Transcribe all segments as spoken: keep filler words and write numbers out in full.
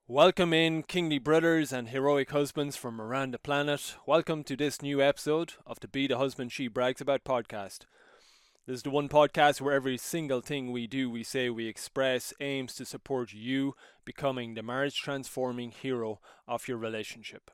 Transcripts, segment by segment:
Welcome in, kingly brothers and heroic husbands from around the planet. Welcome to this new episode of the Be the Husband She Brags About podcast. This is the one podcast where every single thing we do, we say, we express, aims to support you becoming the marriage transforming hero of your relationship.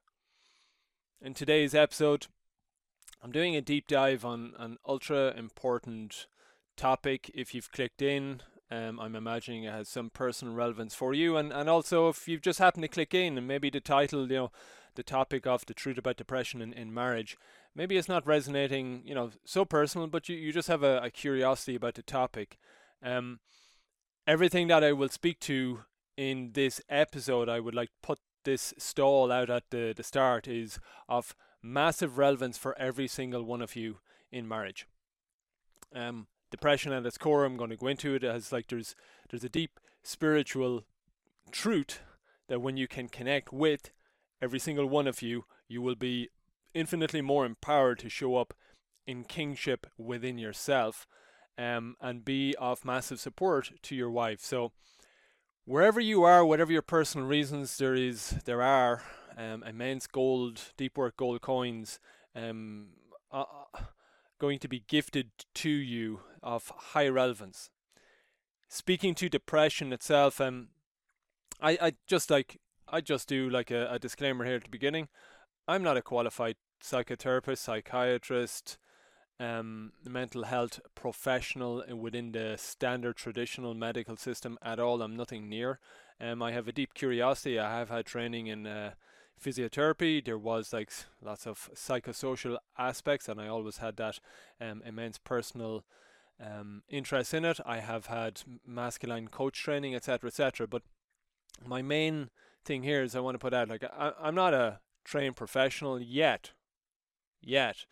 In today's episode, I'm doing a deep dive on an ultra important topic. If you've clicked in, Um, I'm imagining it has some personal relevance for you, and, and also if you've just happened to click in and maybe the title, you know, the topic of the truth about depression in, in marriage, maybe it's not resonating, you know, so personal, but you, you just have a, a curiosity about the topic. Um, everything that I will speak to in this episode, I would like to put this stall out at the, the start, is of massive relevance for every single one of you in marriage. Um, depression at its core, I'm going to go into it as like there's there's a deep spiritual truth that when you can connect with every single one of you, you will be infinitely more empowered to show up in kingship within yourself, um, and be of massive support to your wife. So wherever you are, whatever your personal reasons there is, there are um, immense gold, deep work gold coins, um, uh, going to be gifted to you of high relevance. Speaking to depression itself, um, I, I just like I just do like a, a disclaimer here at the beginning. I'm not a qualified psychotherapist, psychiatrist, um, mental health professional within the standard traditional medical system at all. I'm nothing near. Um, I have a deep curiosity. I have had training in uh, physiotherapy. There was like lots of psychosocial aspects, and I always had that um, immense personal um, interest in it. I have had masculine coach training, et cetera, et cetera. But my main thing here is I want to put out like I, I'm not a trained professional yet, yet.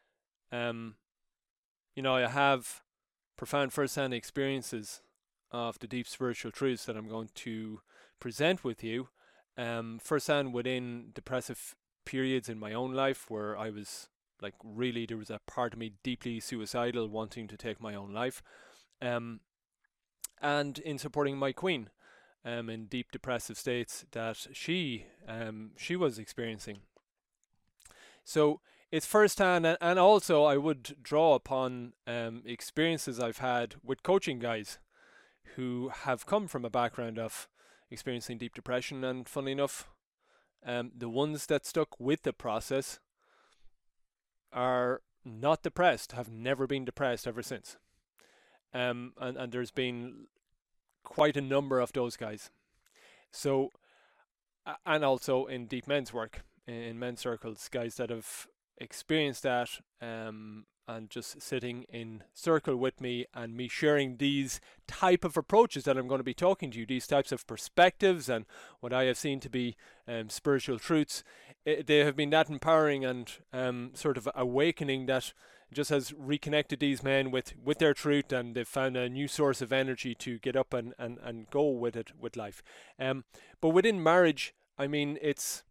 Um, you know, I have profound first-hand experiences of the deep spiritual truths that I'm going to present with you. Um, first-hand within depressive periods in my own life where I was like really there was a part of me deeply suicidal, wanting to take my own life, um, and in supporting my queen, um, in deep depressive states that she um she was experiencing. So it's firsthand, and, and also I would draw upon um, experiences I've had with coaching guys who have come from a background of experiencing deep depression, and funnily enough, um, the ones that stuck with the process are not depressed, have never been depressed ever since. Um, and, and there's been quite a number of those guys. So, and also in deep men's work, in men's circles, guys that have experienced that, um, and just sitting in circle with me and me sharing these type of approaches that I'm going to be talking to you, these types of perspectives and what I have seen to be um, spiritual truths, it, they have been that empowering and um, sort of awakening that just has reconnected these men with, with their truth, and they've found a new source of energy to get up and, and, and go with it, with life. Um, but within marriage, I mean, it's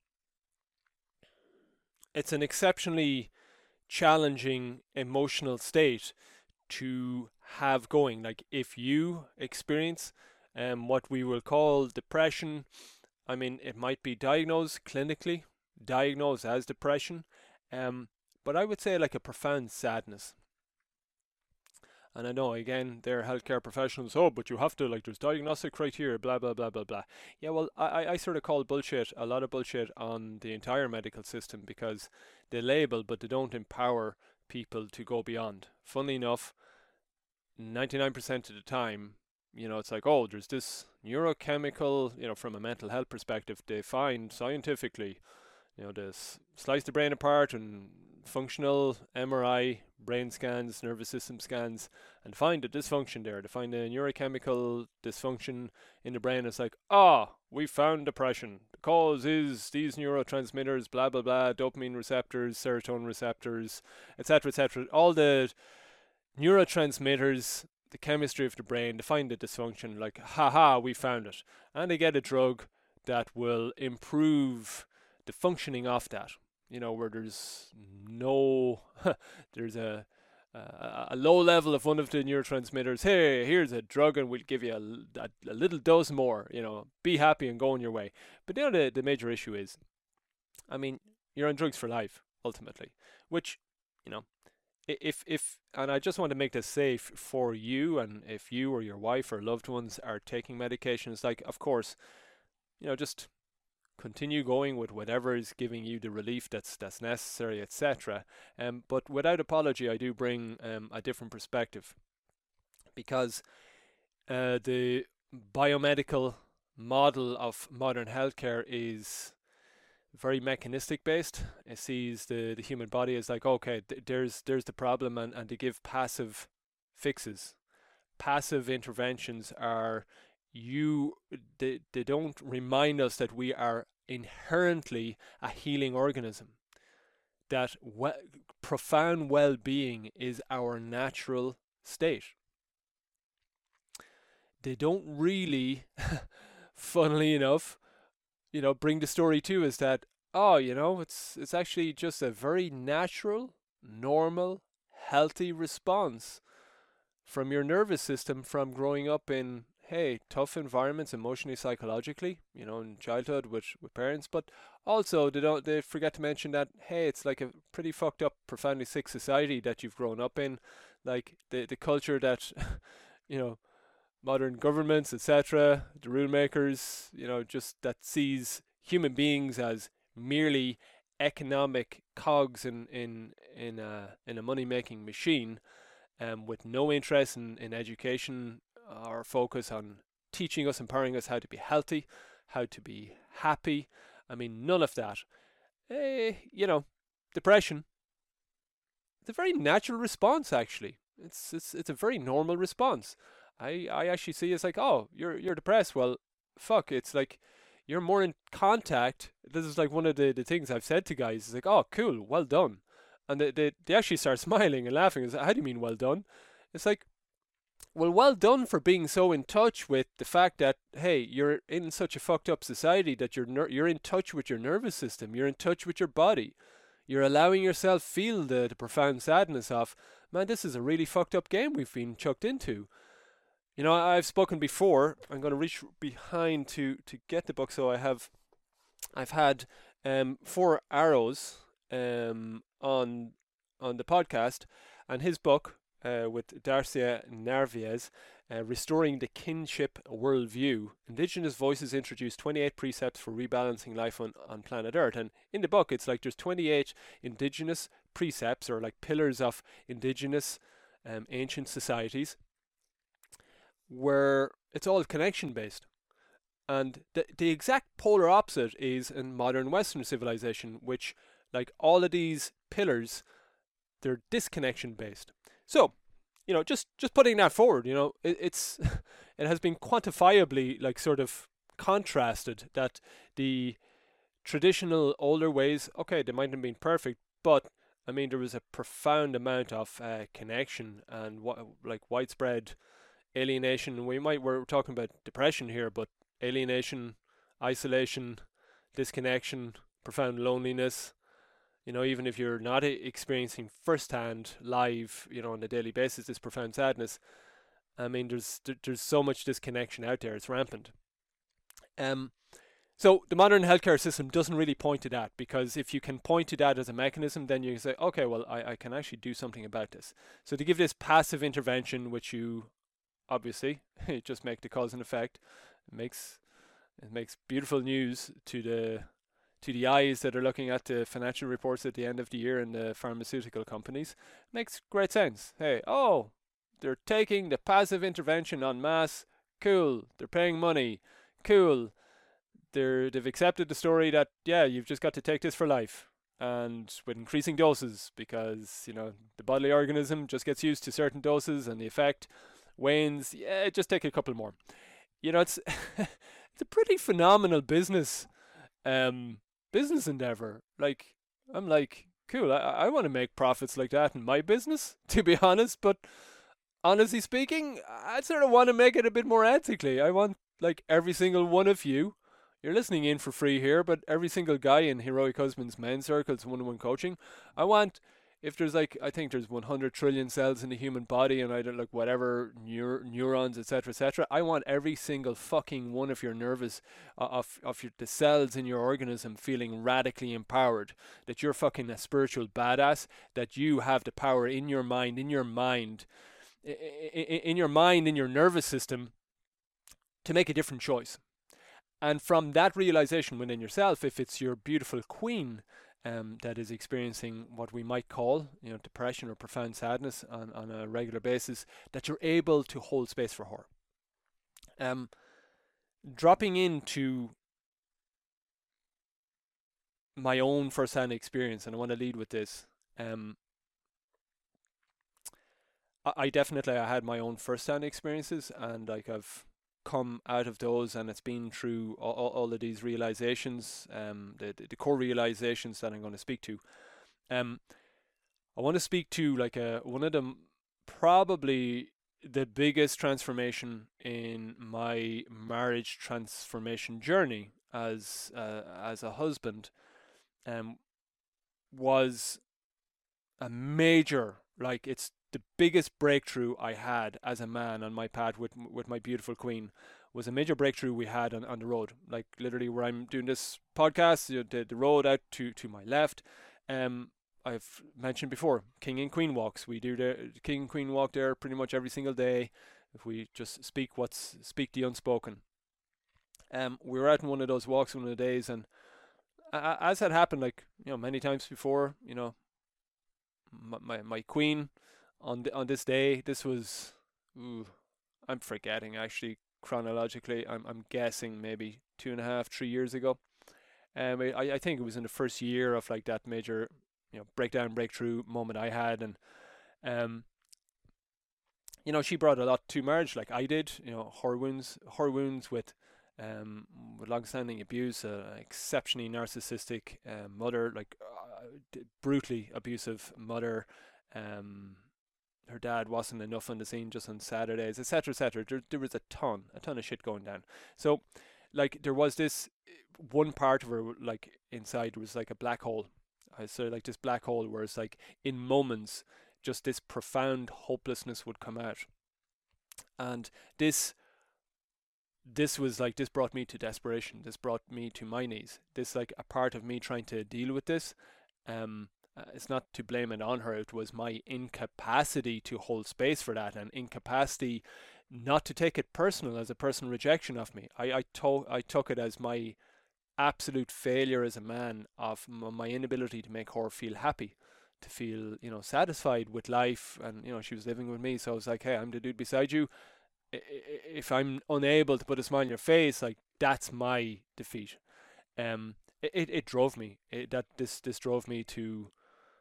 it's an exceptionally challenging emotional state to have going. Like if you experience um, what we will call depression, I mean, it might be diagnosed clinically, diagnosed as depression, um, but I would say like a profound sadness. And I know, again, they're healthcare professionals. Oh, but you have to, like, there's diagnostic criteria, blah, blah, blah, blah, blah. Yeah, well, I, I sort of call bullshit, a lot of bullshit on the entire medical system, because they label, but they don't empower people to go beyond. Funnily enough, ninety-nine percent of the time, you know, it's like, oh, there's this neurochemical, you know, from a mental health perspective, they find scientifically, you know, this slice the brain apart and functional M R I, brain scans, nervous system scans, and find a dysfunction there. To find a neurochemical dysfunction in the brain, it's like, ah, we found depression. The cause is these neurotransmitters, blah blah blah, dopamine receptors, serotonin receptors, et cetera, et cetera. All the neurotransmitters, the chemistry of the brain, to find the dysfunction. Like, haha, we found it, and they get a drug that will improve the functioning of that, you know, where there's no there's a uh, a low level of one of the neurotransmitters. Hey, here's a drug, and we'll give you a, a, a little dose more. You know, be happy and go on your way. But you know, the the major issue is, I mean, you're on drugs for life ultimately, which, you know, if if and I just want to make this safe for you, and if you or your wife or loved ones are taking medications, like, of course, you know, just continue going with whatever is giving you the relief that's that's necessary, et cetera. Um, but without apology, I do bring um, a different perspective, because uh, the biomedical model of modern healthcare is very mechanistic based. It sees the, the human body as like, okay, th- there's there's the problem, and, and to give passive fixes. Passive interventions are, you they, they don't remind us that we are inherently a healing organism, that we- profound well-being is our natural state. They don't really, funnily enough, you know, bring the story to us that, oh, you know, it's it's actually just a very natural, normal, healthy response from your nervous system from growing up in, hey, tough environments emotionally, psychologically, you know, in childhood with, with parents. But also they don't they forget to mention that, hey, it's like a pretty fucked up, profoundly sick society that you've grown up in. Like the the culture that you know, modern governments, et cetera, the rule makers, you know, just that sees human beings as merely economic cogs in in in a in a money making machine, um, with no interest in, in education or focus on teaching us, empowering us how to be healthy, how to be happy. I mean, none of that. Eh, you know, depression. It's a very natural response, actually. It's it's it's a very normal response. I I actually see it's like, oh, you're you're depressed. Well, fuck, it's like you're more in contact. This is like one of the, the things I've said to guys. It's like, oh, cool, well done. And they, they, they actually start smiling and laughing. It's like, how do you mean well done? It's like, well, well done for being so in touch with the fact that, hey, you're in such a fucked up society that you're ner- you're in touch with your nervous system. You're in touch with your body. You're allowing yourself feel the, the profound sadness of, man, this is a really fucked up game we've been chucked into. You know, I've spoken before. I'm going to reach behind to, to get the book. So I have, I've had um, four arrows um, on on the podcast, and his book uh, with Darcia Narvaez, uh, Restoring the Kinship Worldview. Indigenous Voices introduce twenty-eight precepts for rebalancing life on, on planet Earth. And in the book, it's like there's twenty-eight indigenous precepts, or like pillars of indigenous um, ancient societies, where it's all connection based. And the, the exact polar opposite is in modern Western civilization, which, like all of these pillars, they're disconnection based. So, you know, just, just putting that forward, you know, it, it's it has been quantifiably like sort of contrasted that the traditional older ways, okay, they might have been perfect, but I mean, there was a profound amount of uh, connection and what like widespread alienation. We might we're talking about depression here, but alienation, isolation, disconnection, profound loneliness. You know, even if you're not experiencing firsthand, live, you know, on a daily basis, this profound sadness. I mean, there's there's so much disconnection out there; it's rampant. Um, so the modern healthcare system doesn't really point to that, because if you can point to that as a mechanism, then you can say, okay, well, I, I can actually do something about this. So to give this passive intervention, which you obviously just make the cause and effect, it makes it makes beautiful news to the to the eyes that are looking at the financial reports at the end of the year in the pharmaceutical companies. It makes great sense. Hey, oh, they're taking the passive intervention en masse. Cool. They're paying money. Cool. They're they've accepted the story that, yeah, you've just got to take this for life, and with increasing doses, because, you know, the bodily organism just gets used to certain doses and the effect wanes. Yeah, just take a couple more. You know, it's it's a pretty phenomenal business um business endeavor. Like, I'm like, cool, I, I want to make profits like that in my business, to be honest, but honestly speaking, I sort of want to make it a bit more ethically. I want, like, every single one of you, you're listening in for free here, but every single guy in Heroic Husbands men's circles, one-on-one coaching, I want if there's like, I think there's one hundred trillion cells in the human body, and I don't like whatever neur- neurons, et cetera, et cetera. I want every single fucking one of your nervous, uh, of of your, the cells in your organism feeling radically empowered. That you're fucking a spiritual badass. That you have the power in your mind, in your mind, in, in your mind, in your nervous system, to make a different choice. And from that realization within yourself, if it's your beautiful queen um, that is experiencing what we might call, you know, depression or profound sadness on, on a regular basis, that you're able to hold space for her. Um, dropping into my own first-hand experience, and I want to lead with this. Um, I, I definitely I had my own first-hand experiences, and like I've come out of those, and it's been through all, all, all of these realizations, um, the, the core realizations that I'm going to speak to. Um, I want to speak to like a one of them, probably the biggest transformation in my marriage transformation journey as uh, as a husband, um, was a major, like it's the biggest breakthrough I had as a man on my path with with my beautiful queen. Was a major breakthrough we had on, on the road, like literally where I'm doing this podcast, you know, the, the road out to, to my left. um I've mentioned before, king and queen walks. We do the king and queen walk there pretty much every single day, if we just speak what's speak the unspoken. Um we were out on one of those walks one of the days, and uh, as had happened, like, you know, many times before, you know, my my, my queen on the, on this day, this was, ooh, I'm forgetting actually chronologically. I'm I'm guessing maybe two and a half, three years ago. Um, I I think it was in the first year of like that major, you know, breakdown, breakthrough moment I had, and um, you know, she brought a lot to marriage, like I did. You know, her wounds, her wounds with um, with long-standing abuse, uh, exceptionally narcissistic uh, mother, like uh, brutally abusive mother. Um, her dad wasn't enough on the scene just on Saturdays, et cetera, et cetera. There, there was a ton, a ton of shit going down. So, like, there was this one part of her, like, inside was like a black hole. I so like this black hole where it's like in moments, just this profound hopelessness would come out, and this this was like this brought me to desperation. This brought me to my knees. This like a part of me trying to deal with this. Um, uh, it's not to blame it on her. It was my incapacity to hold space for that, and incapacity not to take it personal as a personal rejection of me. I I, to- I took it as my absolute failure as a man of m- my inability to make her feel happy, to feel, you know, satisfied with life. And you know, she was living with me, so I was like, hey, I'm the dude beside you. If I'm unable to put a smile on your face, like that's my defeat. Um, it, it, it drove me. It, that this this drove me to,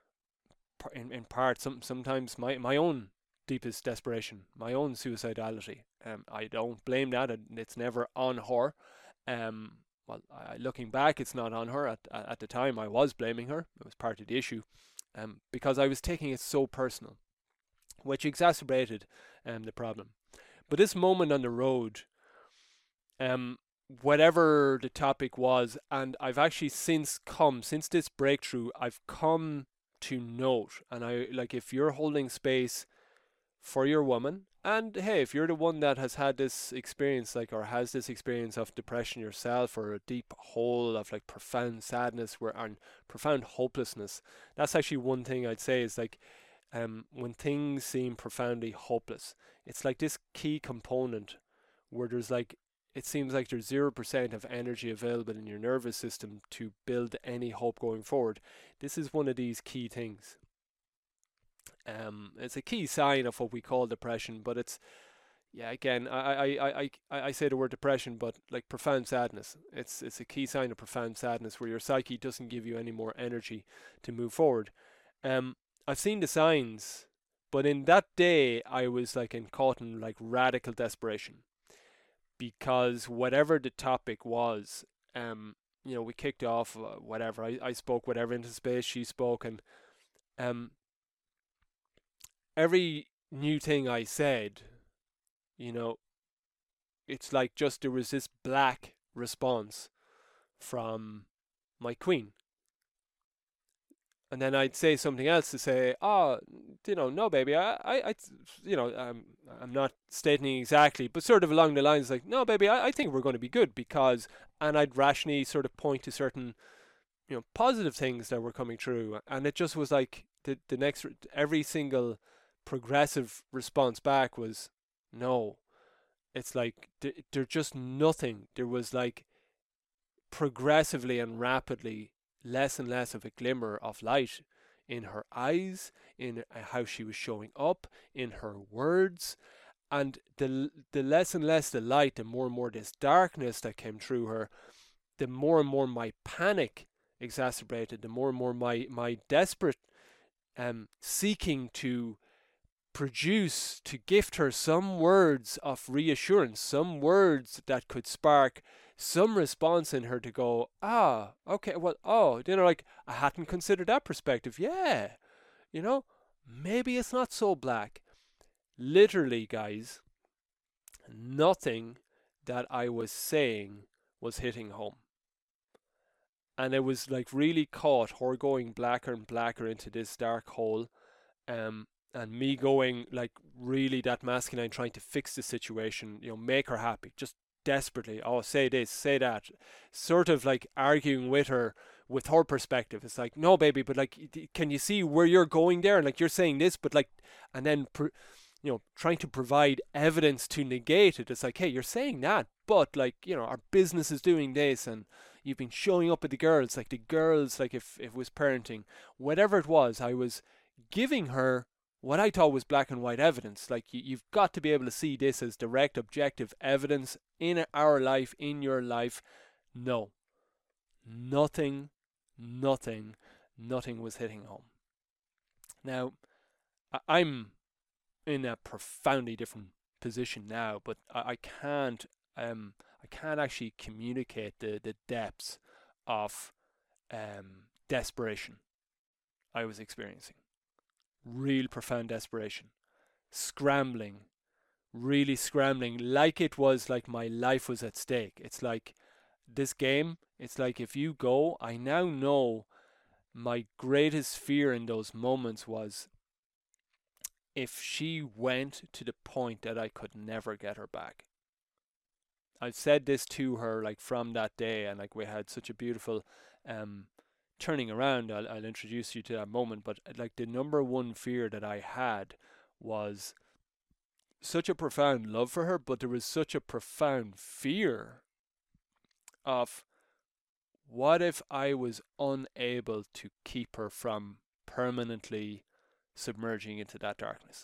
in in part, some sometimes my my own deepest desperation, my own suicidality. Um, I don't blame that, and it's never on her. Um, well, I, looking back, it's not on her. At at the time, I was blaming her. It was part of the issue, um, because I was taking it so personal, which exacerbated um the problem. But this moment on the road, um, whatever the topic was, and I've actually since come, since this breakthrough, I've come to note, and I like if you're holding space for your woman, and hey, if you're the one that has had this experience, like, or has this experience of depression yourself, or a deep hole of like profound sadness where and profound hopelessness, that's actually one thing I'd say is like, um, when things seem profoundly hopeless, it's like this key component where there's like, it seems like there's zero percent of energy available in your nervous system to build any hope going forward. This is one of these key things. Um, it's a key sign of what we call depression, but it's, yeah, again, I, I, I, I, I say the word depression, but like profound sadness. It's it's a key sign of profound sadness where your psyche doesn't give you any more energy to move forward. Um, I've seen the signs, but in that day I was like in caught in like radical desperation, because whatever the topic was, um, you know, we kicked off uh, whatever. I, I spoke whatever into space, she spoke, and um, every new thing I said, you know, it's like just there was this black response from my queen. and then I'd say something else to say, oh, you know, no, baby, I, I, I you know, um, I'm not stating exactly, but sort of along the lines like, no, baby, I, I think we're going to be good because, and I'd rationally sort of point to certain, you know, positive things that were coming through, and it just was like the the next every single progressive response back was no. It's like th- there's just nothing. There was like progressively and rapidly less and less of a glimmer of light in her eyes, in how she was showing up, in her words, and the the less and less the light, the more and more this darkness that came through her, the more and more my panic exacerbated, the more and more my my desperate um seeking to produce, to gift her some words of reassurance, some words that could spark some response in her to go, ah, okay, well, oh, you know, like, I hadn't considered that perspective. Yeah, you know, maybe it's not so black. Literally, guys, nothing that I was saying was hitting home. And it was like really caught her going blacker and blacker into this dark hole. Um, and me going like really that masculine, trying to fix the situation, you know, make her happy, just desperately. Oh, say this, say that, sort of like arguing with her with her perspective. It's like, no, baby, but like, can you see where you're going there? And like, you're saying this, but like, and then, you know, trying to provide evidence to negate it. It's like, hey, you're saying that, but like, you know, our business is doing this, and you've been showing up with the girls, like the girls, like if, if it was parenting, whatever it was, I was giving her what I thought was black and white evidence. Like, you, you've got to be able to see this as direct, objective evidence in our life, in your life. No, nothing, nothing, nothing was hitting home. Now, I'm in a profoundly different position now, but I, I can't, um, I can't actually communicate the the depths of um desperation I was experiencing. Real profound desperation, scrambling, really scrambling, like it was like my life was at stake. It's like this game, it's like if you go, I now know my greatest fear in those moments was if she went to the point that I could never get her back. I've said this to her like from that day, and like we had such a beautiful um turning around. I'll, I'll introduce you to that moment, but like the number one fear that I had was such a profound love for her, but there was such a profound fear of what if I was unable to keep her from permanently submerging into that darkness.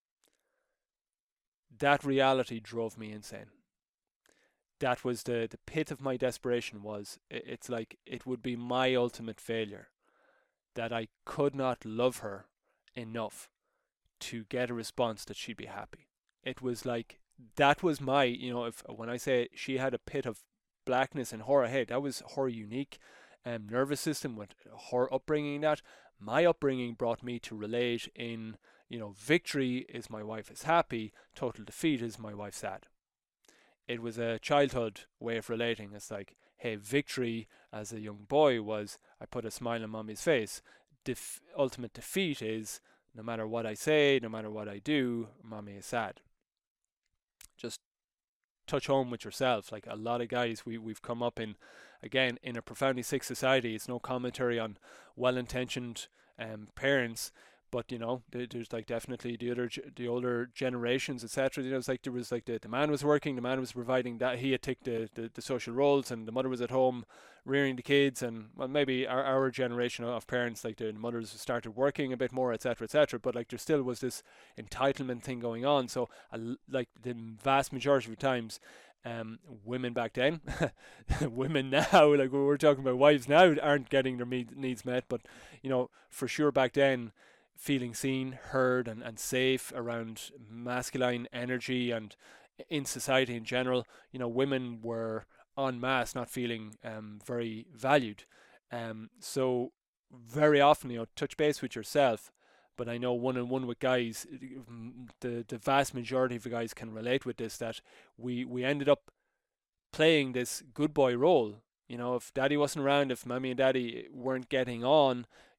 That reality drove me insane. That was the, the pit of my desperation. Was it's like it would be my ultimate failure that I could not love her enough to get a response that she'd be happy. It was like that was my, you know, if when I say she had a pit of blackness in her head, that was her unique um, nervous system with her upbringing. That my upbringing brought me to relate in, you know, victory is my wife is happy, total defeat is my wife sad. It was a childhood way of relating. It's like, hey, victory as a young boy was I put a smile on mommy's face. Def- ultimate defeat is no matter what I say, no matter what I do, mommy is sad. Just touch home with yourself. Like a lot of guys, we, we've come up in, again, in a profoundly sick society. It's no commentary on well-intentioned um, parents, but you know, there's like definitely the other the older generations, et cetera. You know, it's like there was like the, the man was working, the man was providing that he had taken the, the, the social roles, and the mother was at home rearing the kids, and well, maybe our, our generation of parents, like the mothers started working a bit more, et cetera, et cetera. But like there still was this entitlement thing going on. So uh, like the vast majority of times, um, women back then, women now, like we're talking about wives now, aren't getting their needs met, but you know, for sure back then, feeling seen, heard, and, and safe around masculine energy and in society in general, you know, women were en masse not feeling um, very valued. Um, so very often, you know, touch base with yourself. But I know one on one with guys, the the vast majority of the guys can relate with this. That we we ended up playing this good boy role. You know, if daddy wasn't around, if mommy and daddy weren't getting on,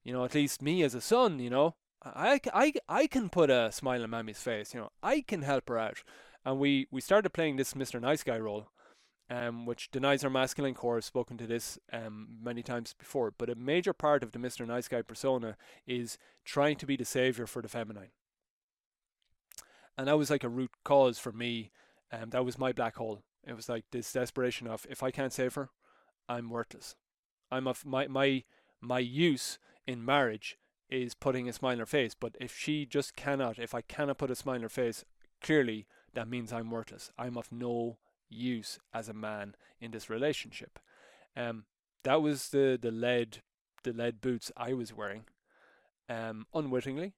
you know, at least me as a son, you know, I, I, I can put a smile on Mammy's face, you know, I can help her out. And we, we started playing this Mister Nice Guy role, um, which denies our masculine core. I've spoken to this um, many times before, but a major part of the Mister Nice Guy persona is trying to be the savior for the feminine. And that was like a root cause for me. Um, that was my black hole. It was like this desperation of, if I can't save her, I'm worthless. I'm of my my my use in marriage is putting a smile on her face. But if she just cannot, if I cannot put a smile on her face, clearly that means I'm worthless. I'm of no use as a man in this relationship. Um, that was the the lead the lead boots I was wearing, um, unwittingly.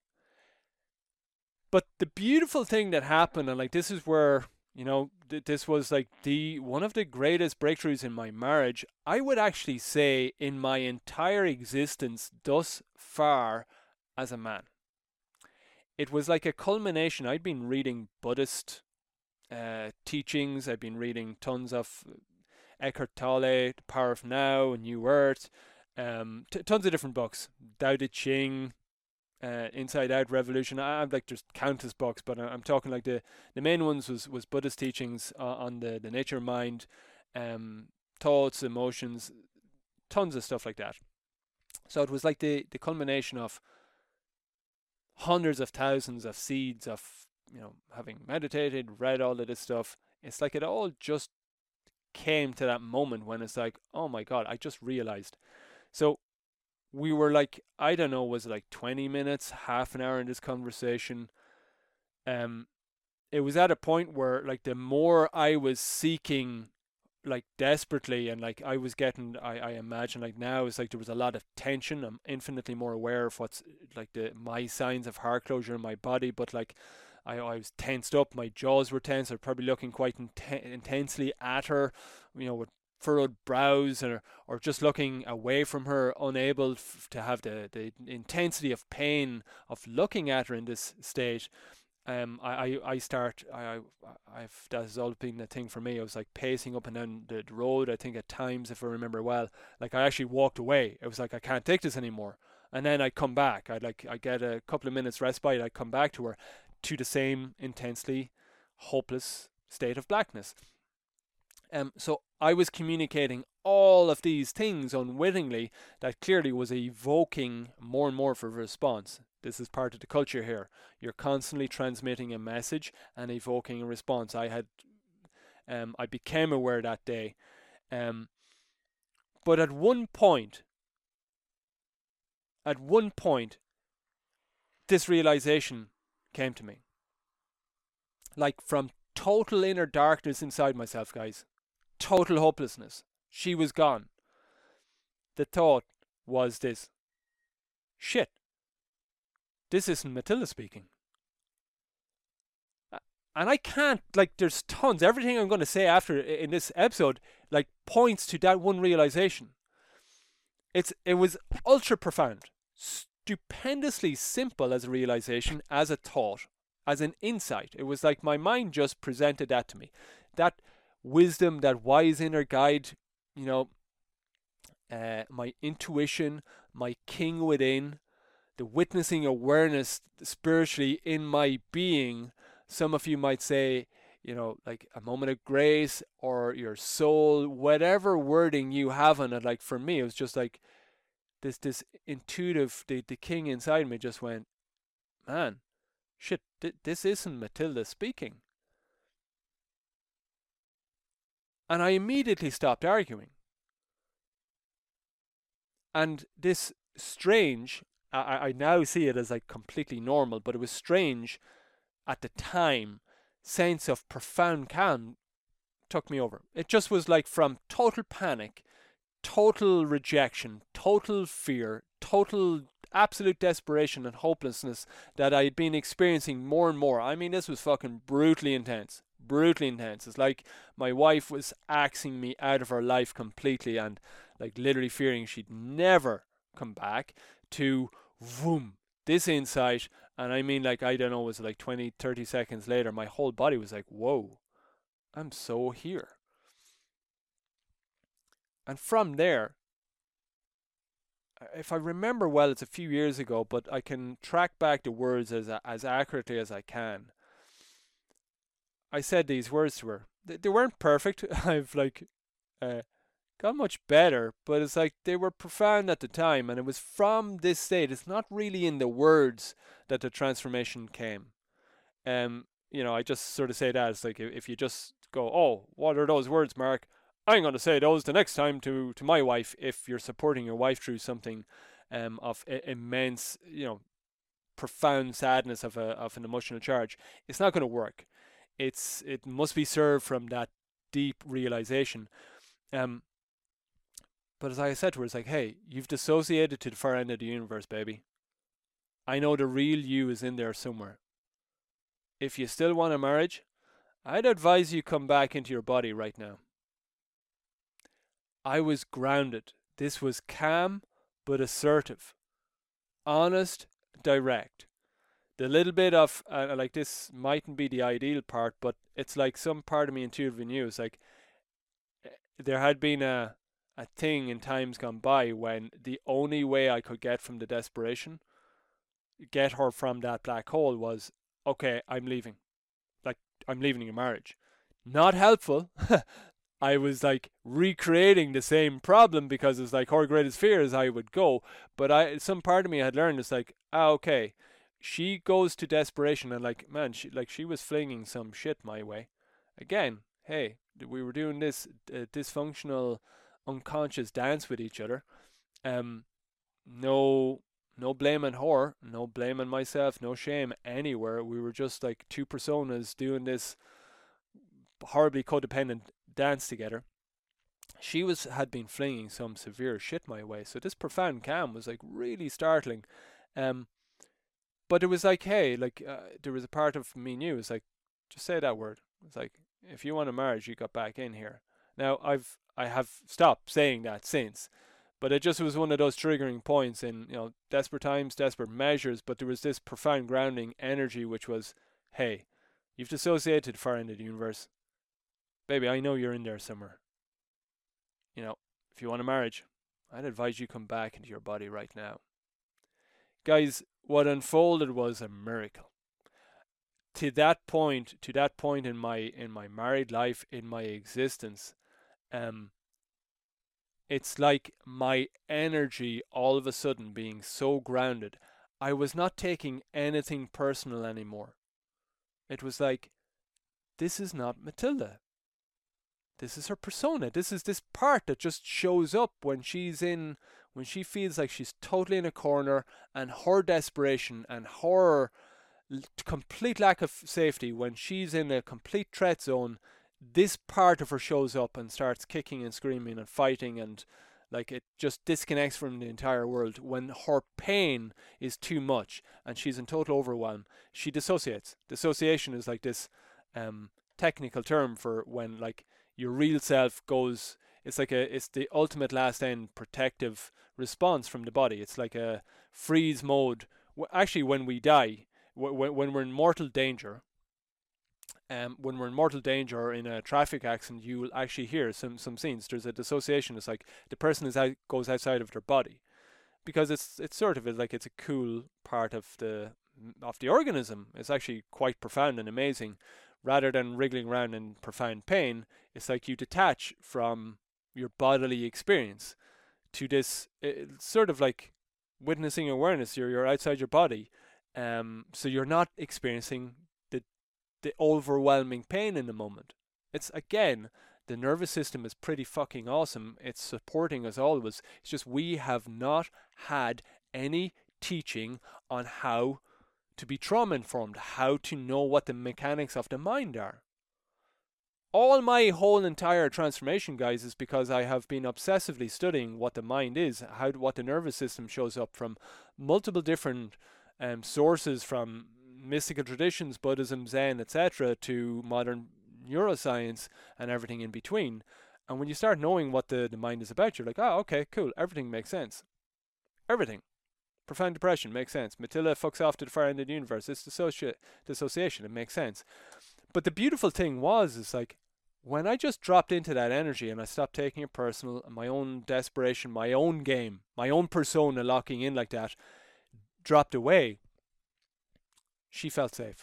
But the beautiful thing that happened, and like this is where, you know, th- this was like the one of the greatest breakthroughs in my marriage. I would actually say in my entire existence thus far as a man. It was like a culmination. I'd been reading Buddhist uh, teachings. I've been reading tons of Eckhart Tolle, The Power of Now, New Earth, um, t- tons of different books. Tao Te Ching, uh, Inside Out Revolution. I, I'm like there's countless books, but I'm talking like the, the main ones was was Buddhist teachings uh, on the the nature of mind, um, thoughts, emotions, tons of stuff like that. So it was like the the culmination of hundreds of thousands of seeds of, you know, having meditated, read all of this stuff. It's like it all just came to that moment when it's like, oh my god, I just realized. So we were like, I don't know, was it like twenty minutes, half an hour in this conversation? Um, it was at a point where like the more I was seeking, like desperately, and like I was getting, I, I imagine like now it's like there was a lot of tension. I'm infinitely more aware of what's like the my signs of heart closure in my body, but like I, I was tensed up, my jaws were tense. I was probably looking quite inten- intensely at her, you know, with furrowed brows, or or just looking away from her, unable f- to have the, the intensity of pain of looking at her in this state. Um, I, I, I start, I, I, I've, that has all been a thing for me. I was like pacing up and down the, the road. I think at times, if I remember well, like I actually walked away. It was like, I can't take this anymore. And then I'd come back. I'd like, I get a couple of minutes respite. I'd come back to her, to the same intensely hopeless state of blackness. Um, so I was communicating all of these things unwittingly that clearly was evoking more and more for response. This is part of the culture here. You're constantly transmitting a message and evoking a response. I had, um, I became aware that day. Um, but at one point, at one point, this realization came to me. Like from total inner darkness inside myself, guys. Total hopelessness. She was gone. The thought was this: shit, this isn't Matilda speaking. And I can't, like, there's tons. Everything I'm going to say after in this episode, like, points to that one realization. It's It was ultra profound, stupendously simple as a realization, as a thought, as an insight. It was like my mind just presented that to me. That wisdom, that wise inner guide, you know, uh, my intuition, my king within, the witnessing awareness spiritually in my being. Some of you might say, you know, like a moment of grace or your soul, whatever wording you have on it. Like for me, it was just like this, this intuitive, the, the king inside me just went, man, shit, th- this isn't Matilda speaking. And I immediately stopped arguing. And this strange, I, I now see it as like completely normal, but it was strange at the time, sense of profound calm took me over. It just was like from total panic, total rejection, total fear, total absolute desperation and hopelessness that I had been experiencing more and more. I mean, this was fucking brutally intense. Brutally intense. It's like my wife was axing me out of her life completely and like literally fearing she'd never come back, to boom, this insight. And I mean, like, I don't know, was it like twenty, thirty seconds later, my whole body was like, whoa, I'm so here. And from there, if I remember well, it's a few years ago, but I can track back the words as as accurately as I can. I said these words to her. They, they weren't perfect. I've like uh, got much better, but it's like they were profound at the time, and it was from this state. It's not really in the words that the transformation came. Um, you know, I just sort of say that it's like if you just go, "Oh, what are those words, Mark?" I'm going to say those the next time to to my wife. If you're supporting your wife through something um, of I- immense, you know, profound sadness of a of an emotional charge, it's not going to work. It's it must be served from that deep realization. Um, but as I said to her, it's like, hey, you've dissociated to the far end of the universe, baby. I know the real you is in there somewhere. If you still want a marriage, I'd advise you come back into your body right now. I was grounded. This was calm but assertive, honest, direct. The little bit of uh, like this mightn't be the ideal part, but it's like some part of me intuitively knew. It's like eh, there had been a a thing in times gone by when the only way I could get from the desperation, get her from that black hole was, okay, I'm leaving. Like I'm leaving your marriage. Not helpful. I was like recreating the same problem because it's like her greatest fear is I would go. But I, some part of me had learned it's like, ah, okay, she goes to desperation and like, man, she like she was flinging some shit my way. Again, hey, we were doing this uh, dysfunctional, unconscious dance with each other. Um, no, no blaming her, no blaming myself, no shame anywhere. We were just like two personas doing this horribly codependent dance together. She was had been flinging some severe shit my way, so this profound calm was like really startling. Um, but it was like, hey, like uh, there was a part of me knew it's like, just say that word. It's like if you want a marriage, you got back in here. Now I've I have stopped saying that since, but it just was one of those triggering points in you know desperate times, desperate measures. But there was this profound grounding energy, which was, hey, you've dissociated far into the universe. Baby, I know you're in there somewhere. You know, if you want a marriage, I'd advise you come back into your body right now. Guys, what unfolded was a miracle. To that point, to that point in my in my married life, in my existence, um, it's like my energy all of a sudden being so grounded. I was not taking anything personal anymore. It was like, this is not Matilda. This is her persona. This is this part that just shows up when she's in, when she feels like she's totally in a corner, and her desperation and her complete lack of safety, when she's in a complete threat zone, this part of her shows up and starts kicking and screaming and fighting, and like it just disconnects from the entire world. When her pain is too much and she's in total overwhelm, she dissociates. Dissociation is like this um, technical term for when like your real self goes, it's like a it's the ultimate last end protective response from the body. It's like a freeze mode. Actually, when we die, when when we're in mortal danger, um, when we're in mortal danger or in a traffic accident, you will actually hear some some scenes. There's a dissociation. It's like the person is out, goes outside of their body, because it's it's sort of like it's a cool part of the of the organism. It's actually quite profound and amazing. Rather than wriggling around in profound pain, it's like you detach from your bodily experience to this it's sort of like witnessing awareness. You're you're outside your body, um, so you're not experiencing the the overwhelming pain in the moment. It's again, the nervous system is pretty fucking awesome. It's supporting us always. It's just we have not had any teaching on how to be trauma informed, how to know what the mechanics of the mind are. All my whole entire transformation, guys, is because I have been obsessively studying what the mind is, how what the nervous system shows up from multiple different um, sources, from mystical traditions, Buddhism, Zen, et cetera, to modern neuroscience and everything in between. And when you start knowing what the, the mind is about, you're like, oh, okay, cool, everything makes sense. Everything. Profound depression makes sense. Matilda fucks off to the far end of the universe. It's dissoci- dissociation. It makes sense. But the beautiful thing was, is like, when I just dropped into that energy and I stopped taking it personal, and my own desperation, my own game, my own persona locking in like that dropped away, she felt safe.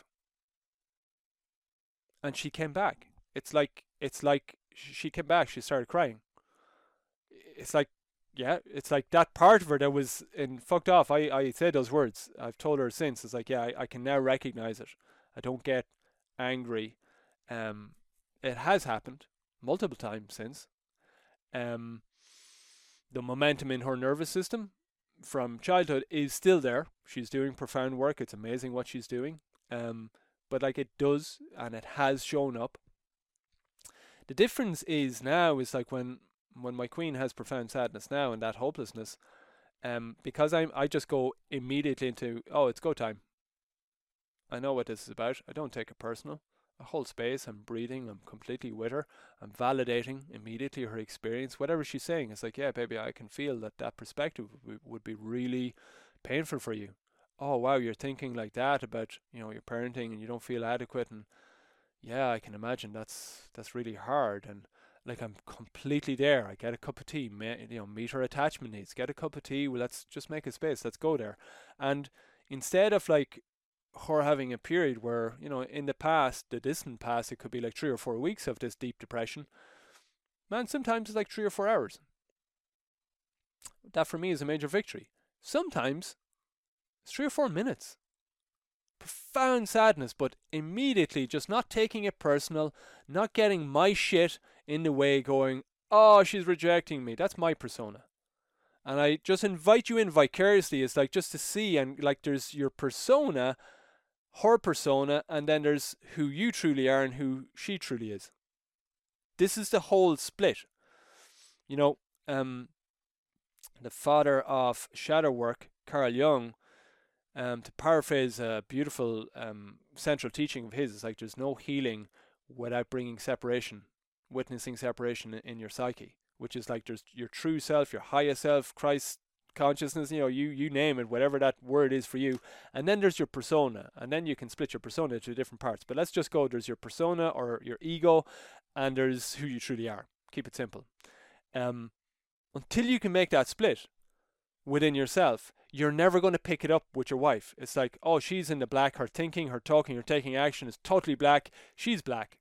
And she came back. It's like it's like she came back, she started crying. It's like yeah, it's like that part of her that was in fucked off. I, I said those words. I've told her since. It's like, yeah, I, I can now recognize it. I don't get angry. Um, it has happened multiple times since. Um, the momentum in her nervous system from childhood is still there. She's doing profound work. It's amazing what she's doing. Um, but like it does, and it has shown up. The difference is now is like when when my queen has profound sadness now and that hopelessness, um, because I'm I just go immediately into, oh, it's go time. I know what this is about. I don't take it personal. I hold space. I'm breathing. I'm completely with her. I'm validating immediately her experience. Whatever she's saying, it's like, yeah, baby, I can feel that that perspective w- would be really painful for you. Oh wow, you're thinking like that about, you know, your parenting, and you don't feel adequate, and yeah, I can imagine that's that's really hard. And like I'm completely there. I get a cup of tea, you know, meet her attachment needs. Get a cup of tea. Well, let's just make a space. Let's go there. And instead of like her having a period where, you know, in the past, the distant past, it could be like three or four weeks of this deep depression. Man, sometimes it's like three or four hours. That for me is a major victory. Sometimes it's three or four minutes. Profound sadness, but immediately just not taking it personal, not getting my shit in the way, going, oh, she's rejecting me. That's my persona. And I just invite you in vicariously. It's like just to see, and like there's your persona, her persona, and then there's who you truly are and who she truly is. This is the whole split. You know, um, the father of shadow work, Carl Jung, um, to paraphrase a beautiful um, central teaching of his, is like there's no healing without bringing separation, witnessing separation in, in your psyche, which is like there's your true self, your higher self, Christ consciousness, you know, you you name it, whatever that word is for you, and then there's your persona, and then you can split your persona into different parts. But let's just go, there's your persona or your ego, and there's who you truly are. Keep it simple. Um, until you can make that split within yourself, you're never going to pick it up with your wife. It's like, oh, she's in the black, her thinking, her talking, her taking action is totally black, she's black.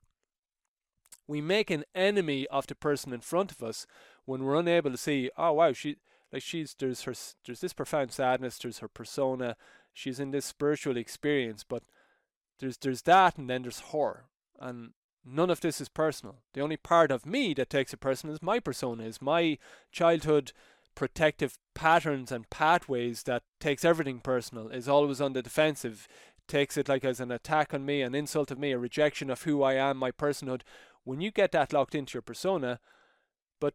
We make an enemy of the person in front of us when we're unable to see, oh wow, she like she's there's her there's this profound sadness, there's her persona, she's in this spiritual experience, but there's there's that, and then there's her, and none of this is personal. The only part of me that takes it personal is my persona, is my childhood protective patterns and pathways that takes everything personal, is always on the defensive, takes it like as an attack on me, an insult of me, a rejection of who I am, my personhood. When you get that locked into your persona, but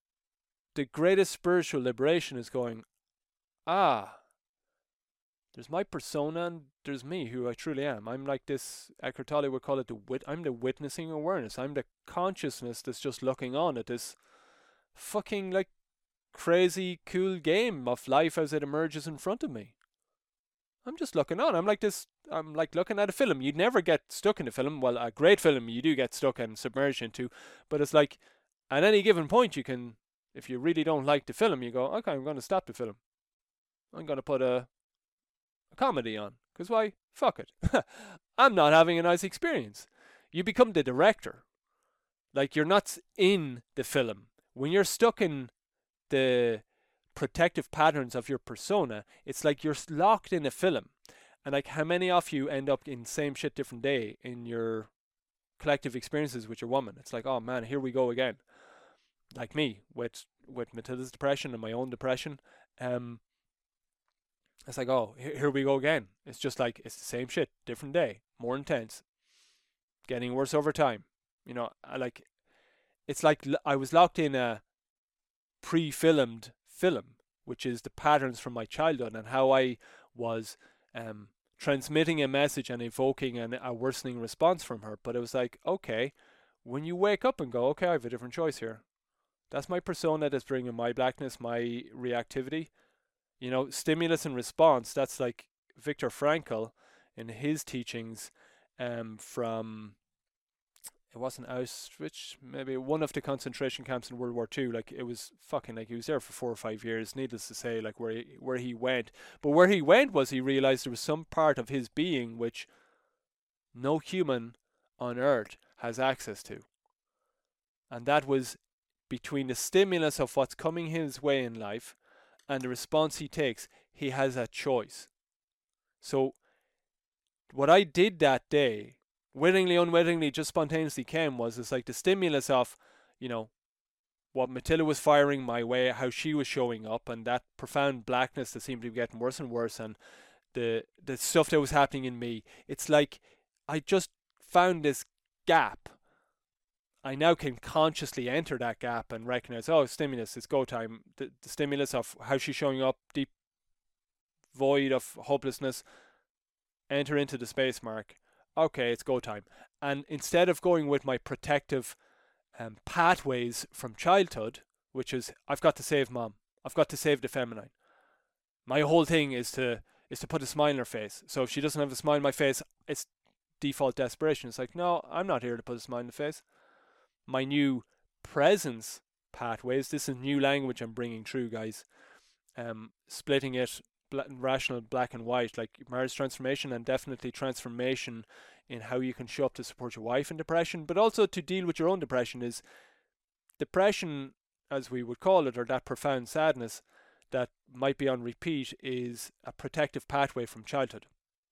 the greatest spiritual liberation is going, ah, there's my persona and there's me, who I truly am. I'm like this, Eckhart Tolle would call it the wit. I'm the witnessing awareness. I'm the consciousness that's just looking on at this fucking like crazy cool game of life as it emerges in front of me. I'm just looking on. I'm like this. I'm like looking at a film. You'd never get stuck in a film. Well, a great film you do get stuck and submerged into, but it's like at any given point you can, if you really don't like the film, you go, okay, I'm going to stop the film. I'm going to put a, a comedy on. Because why? Fuck it. I'm not having a nice experience. You become the director. Like you're not in the film. When you're stuck in the protective patterns of your persona, it's like you're locked in a film. And like how many of you end up in same shit different day in your collective experiences with your woman? It's like, oh man, here we go again. Like me with with Matilda's depression and my own depression. Um it's like, oh, here, here we go again. It's just like it's the same shit, different day, more intense, getting worse over time. You know, I like it's like I was locked in a pre-filmed film, which is the patterns from my childhood and how I was um, transmitting a message and evoking an, a worsening response from her. But it was like, okay, when you wake up and go, okay, I have a different choice here. That's my persona that's bringing my blackness, my reactivity. You know, stimulus and response, that's like Viktor Frankl in his teachings um, from it wasn't Auschwitz, maybe one of the concentration camps in World War Two. Like it was fucking like he was there for four or five years. Needless to say, like where he, where he went, but where he went was he realized there was some part of his being which no human on earth has access to, and that was between the stimulus of what's coming his way in life and the response he takes. He has a choice. So what I did that day, willingly, unwittingly, just spontaneously came was it's like the stimulus of, you know, what Matilda was firing my way, how she was showing up, and that profound blackness that seemed to be getting worse and worse, and the the stuff that was happening in me. It's like I just found this gap. I now can consciously enter that gap and recognize, oh, stimulus, it's go time. The, the stimulus of how she's showing up, deep void of hopelessness, enter into the space mark. Okay, it's go time. And instead of going with my protective um, pathways from childhood, which is, I've got to save mom, I've got to save the feminine. My whole thing is to is to put a smile on her face. So if she doesn't have a smile on my face, it's default desperation. It's like, no, I'm not here to put a smile on the face. My new presence pathways, this is new language I'm bringing through, guys. Um, splitting it, bla- rational black and white, like marriage transformation and definitely transformation in how you can show up to support your wife in depression, but also to deal with your own depression. Is depression, as we would call it, or that profound sadness that might be on repeat, is a protective pathway from childhood.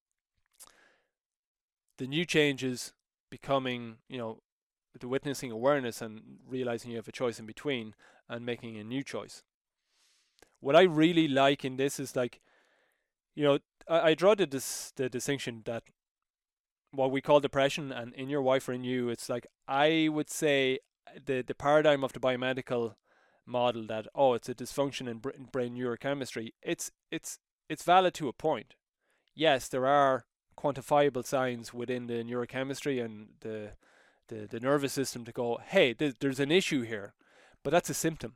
The new change is becoming, you know, the witnessing awareness and realizing you have a choice in between and making a new choice. What I really like in this is, like, you know, I, I draw the, dis, the distinction that what we call depression and in your wife or in you, it's like, I would say the, the paradigm of the biomedical model that, oh, it's a dysfunction in brain neurochemistry, it's it's it's valid to a point. Yes, there are quantifiable signs within the neurochemistry and the the, the nervous system to go, hey, th- there's an issue here, but that's a symptom.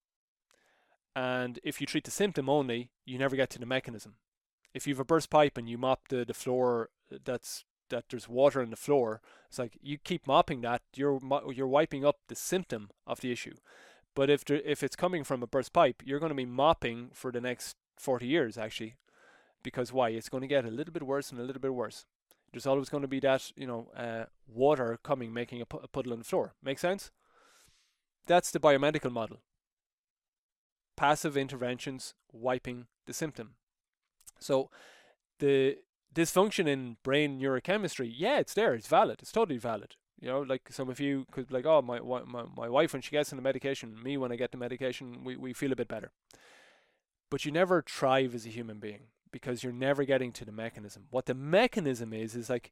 And if you treat the symptom only, you never get to the mechanism. If you have a burst pipe and you mop the, the floor, that's that there's water on the floor, it's like you keep mopping that, you're you're wiping up the symptom of the issue. But if there, if it's coming from a burst pipe, you're going to be mopping for the next forty years, actually. Because why? It's going to get a little bit worse and a little bit worse. There's always going to be that, you know, uh, water coming, making a, pu- a puddle on the floor. Make sense? That's the biomedical model. Passive interventions wiping the symptom. So the dysfunction in brain neurochemistry, yeah, it's there. It's valid. It's totally valid. You know, like some of you could be like, oh, my, my my wife, when she gets on the medication, me, when I get the medication, we, we feel a bit better. But you never thrive as a human being because you're never getting to the mechanism. What the mechanism is, is like,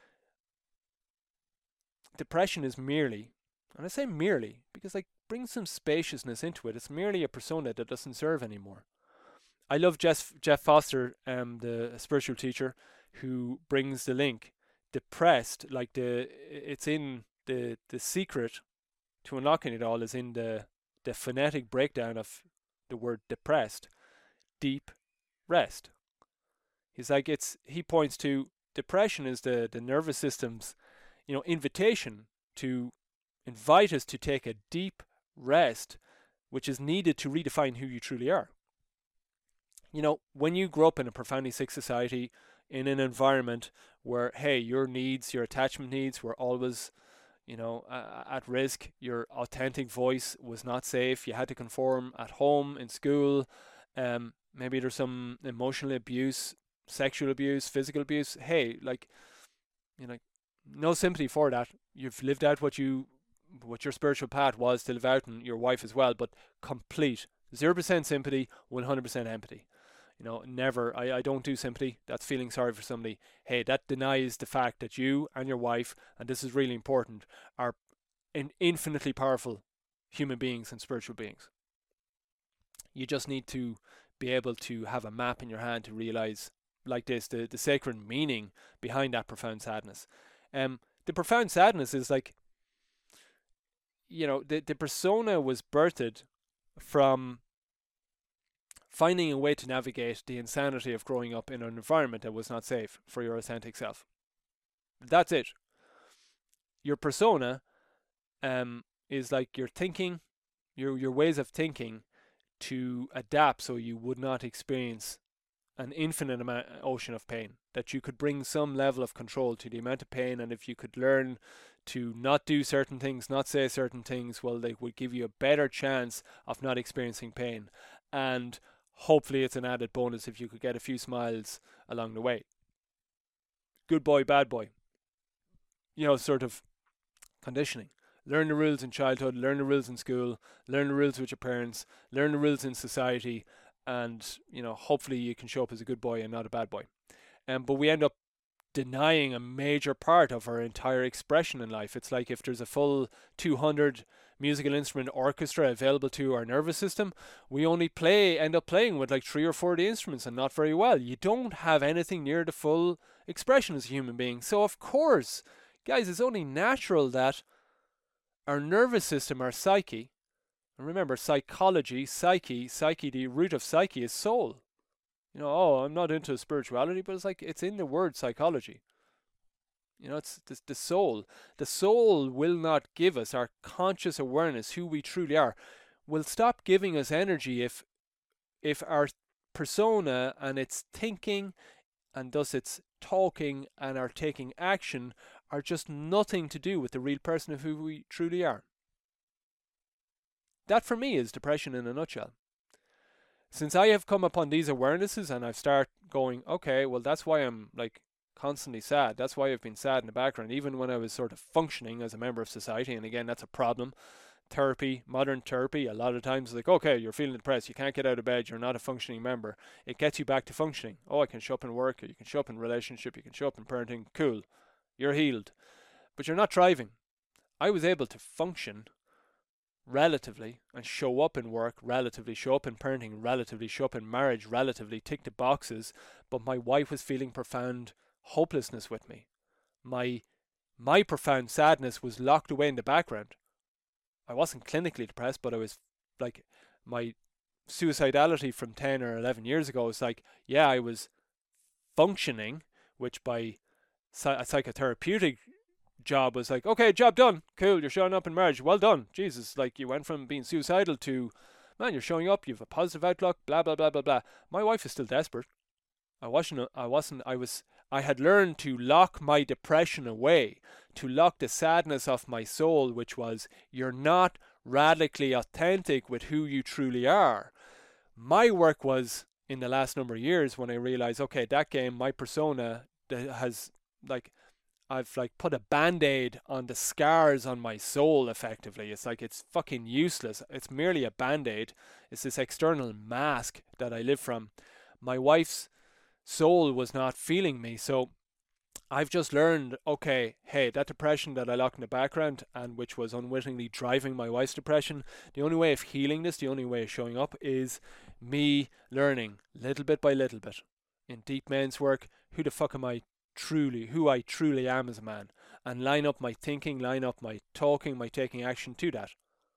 depression is merely, and I say merely because, like, bring some spaciousness into it. It's merely a persona that doesn't serve anymore. I love Jeff, Jeff Foster, um, the spiritual teacher, who brings the link. Depressed, like the, it's in the the secret to unlocking it all is in the the phonetic breakdown of the word depressed. Deep rest. He's like, it's, he points to depression is the the nervous system's, you know, invitation to invite us to take a deep rest, which is needed to redefine who you truly are. You know, when you grow up in a profoundly sick society, in an environment where, hey, your needs, your attachment needs were always, you know, uh, at risk, your authentic voice was not safe, you had to conform at home, in school, um, maybe there's some emotional abuse, sexual abuse, physical abuse, hey, like, you know, no sympathy for that. You've lived out what you, what your spiritual path was to live out, and your wife as well, but complete, zero percent sympathy, one hundred percent empathy. You know, never, I, I don't do sympathy. That's feeling sorry for somebody. Hey, that denies the fact that you and your wife, and this is really important, are in infinitely powerful human beings and spiritual beings. You just need to be able to have a map in your hand to realize, like this, the, the sacred meaning behind that profound sadness. Um, the profound sadness is like, you know, the, the persona was birthed from finding a way to navigate the insanity of growing up in an environment that was not safe for your authentic self. That's it. your persona um, is like your thinking, your your ways of thinking to adapt so you would not experience an infinite amount ocean of pain, that you could bring some level of control to the amount of pain, and if you could learn to not do certain things, not say certain things, well, they would give you a better chance of not experiencing pain. And hopefully it's an added bonus if you could get a few smiles along the way. Good boy, bad boy, you know, sort of conditioning. Learn the rules in childhood, learn the rules in school, learn the rules with your parents, learn the rules in society, and, you know, hopefully you can show up as a good boy and not a bad boy. Um, but we end up denying a major part of our entire expression in life. It's like if there's a full two hundred musical instrument orchestra available to our nervous system, we only play, end up playing with like three or four of the instruments and not very well. You don't have anything near the full expression as a human being. So of course, guys, it's only natural that our nervous system, our psyche, and remember, psychology, psyche, psyche, the root of psyche is soul. You know, oh, I'm not into spirituality, but it's like, it's in the word psychology. You know, it's the, the soul. The soul will not give us our conscious awareness, who we truly are, will stop giving us energy if, if our persona and its thinking and thus its talking and our taking action are just nothing to do with the real person of who we truly are. That for me is depression in a nutshell. Since I have come upon these awarenesses and I've started going, okay, well, that's why I'm like constantly sad. That's why I've been sad in the background, even when I was sort of functioning as a member of society. And again, that's a problem. Therapy, modern therapy, a lot of times it's like, okay, you're feeling depressed, you can't get out of bed, you're not a functioning member. It gets you back to functioning. Oh, I can show up in work, or you can show up in relationship, you can show up in parenting. Cool. You're healed. But you're not thriving. I was able to function relatively and show up in work relatively, show up in parenting relatively, show up in marriage relatively, tick the boxes, but my wife was feeling profound hopelessness with me. My my profound sadness was locked away in the background. I wasn't clinically depressed, but I was like, my suicidality from ten or eleven years ago was like, yeah, I was functioning, which by a psychotherapeutic job was like, okay, job done, cool, you're showing up in marriage, well done, Jesus, like you went from being suicidal to, man, you're showing up, you have a positive outlook, blah blah blah blah blah. My wife is still desperate. I wasn't I wasn't I was I had learned to lock my depression away, to lock the sadness of my soul, which was, you're not radically authentic with who you truly are. My work was in the last number of years when I realized, okay, that game, my persona that has like I've like put a band-aid on the scars on my soul effectively. It's like, it's fucking useless. It's merely a band-aid. It's this external mask that I live from. My wife's soul was not feeling me. So I've just learned, okay, hey, that depression that I locked in the background and which was unwittingly driving my wife's depression, the only way of healing this, the only way of showing up is me learning little bit by little bit in deep men's work, who the fuck am I truly, who I truly am as a man, and line up my thinking, line up my talking, my taking action to that.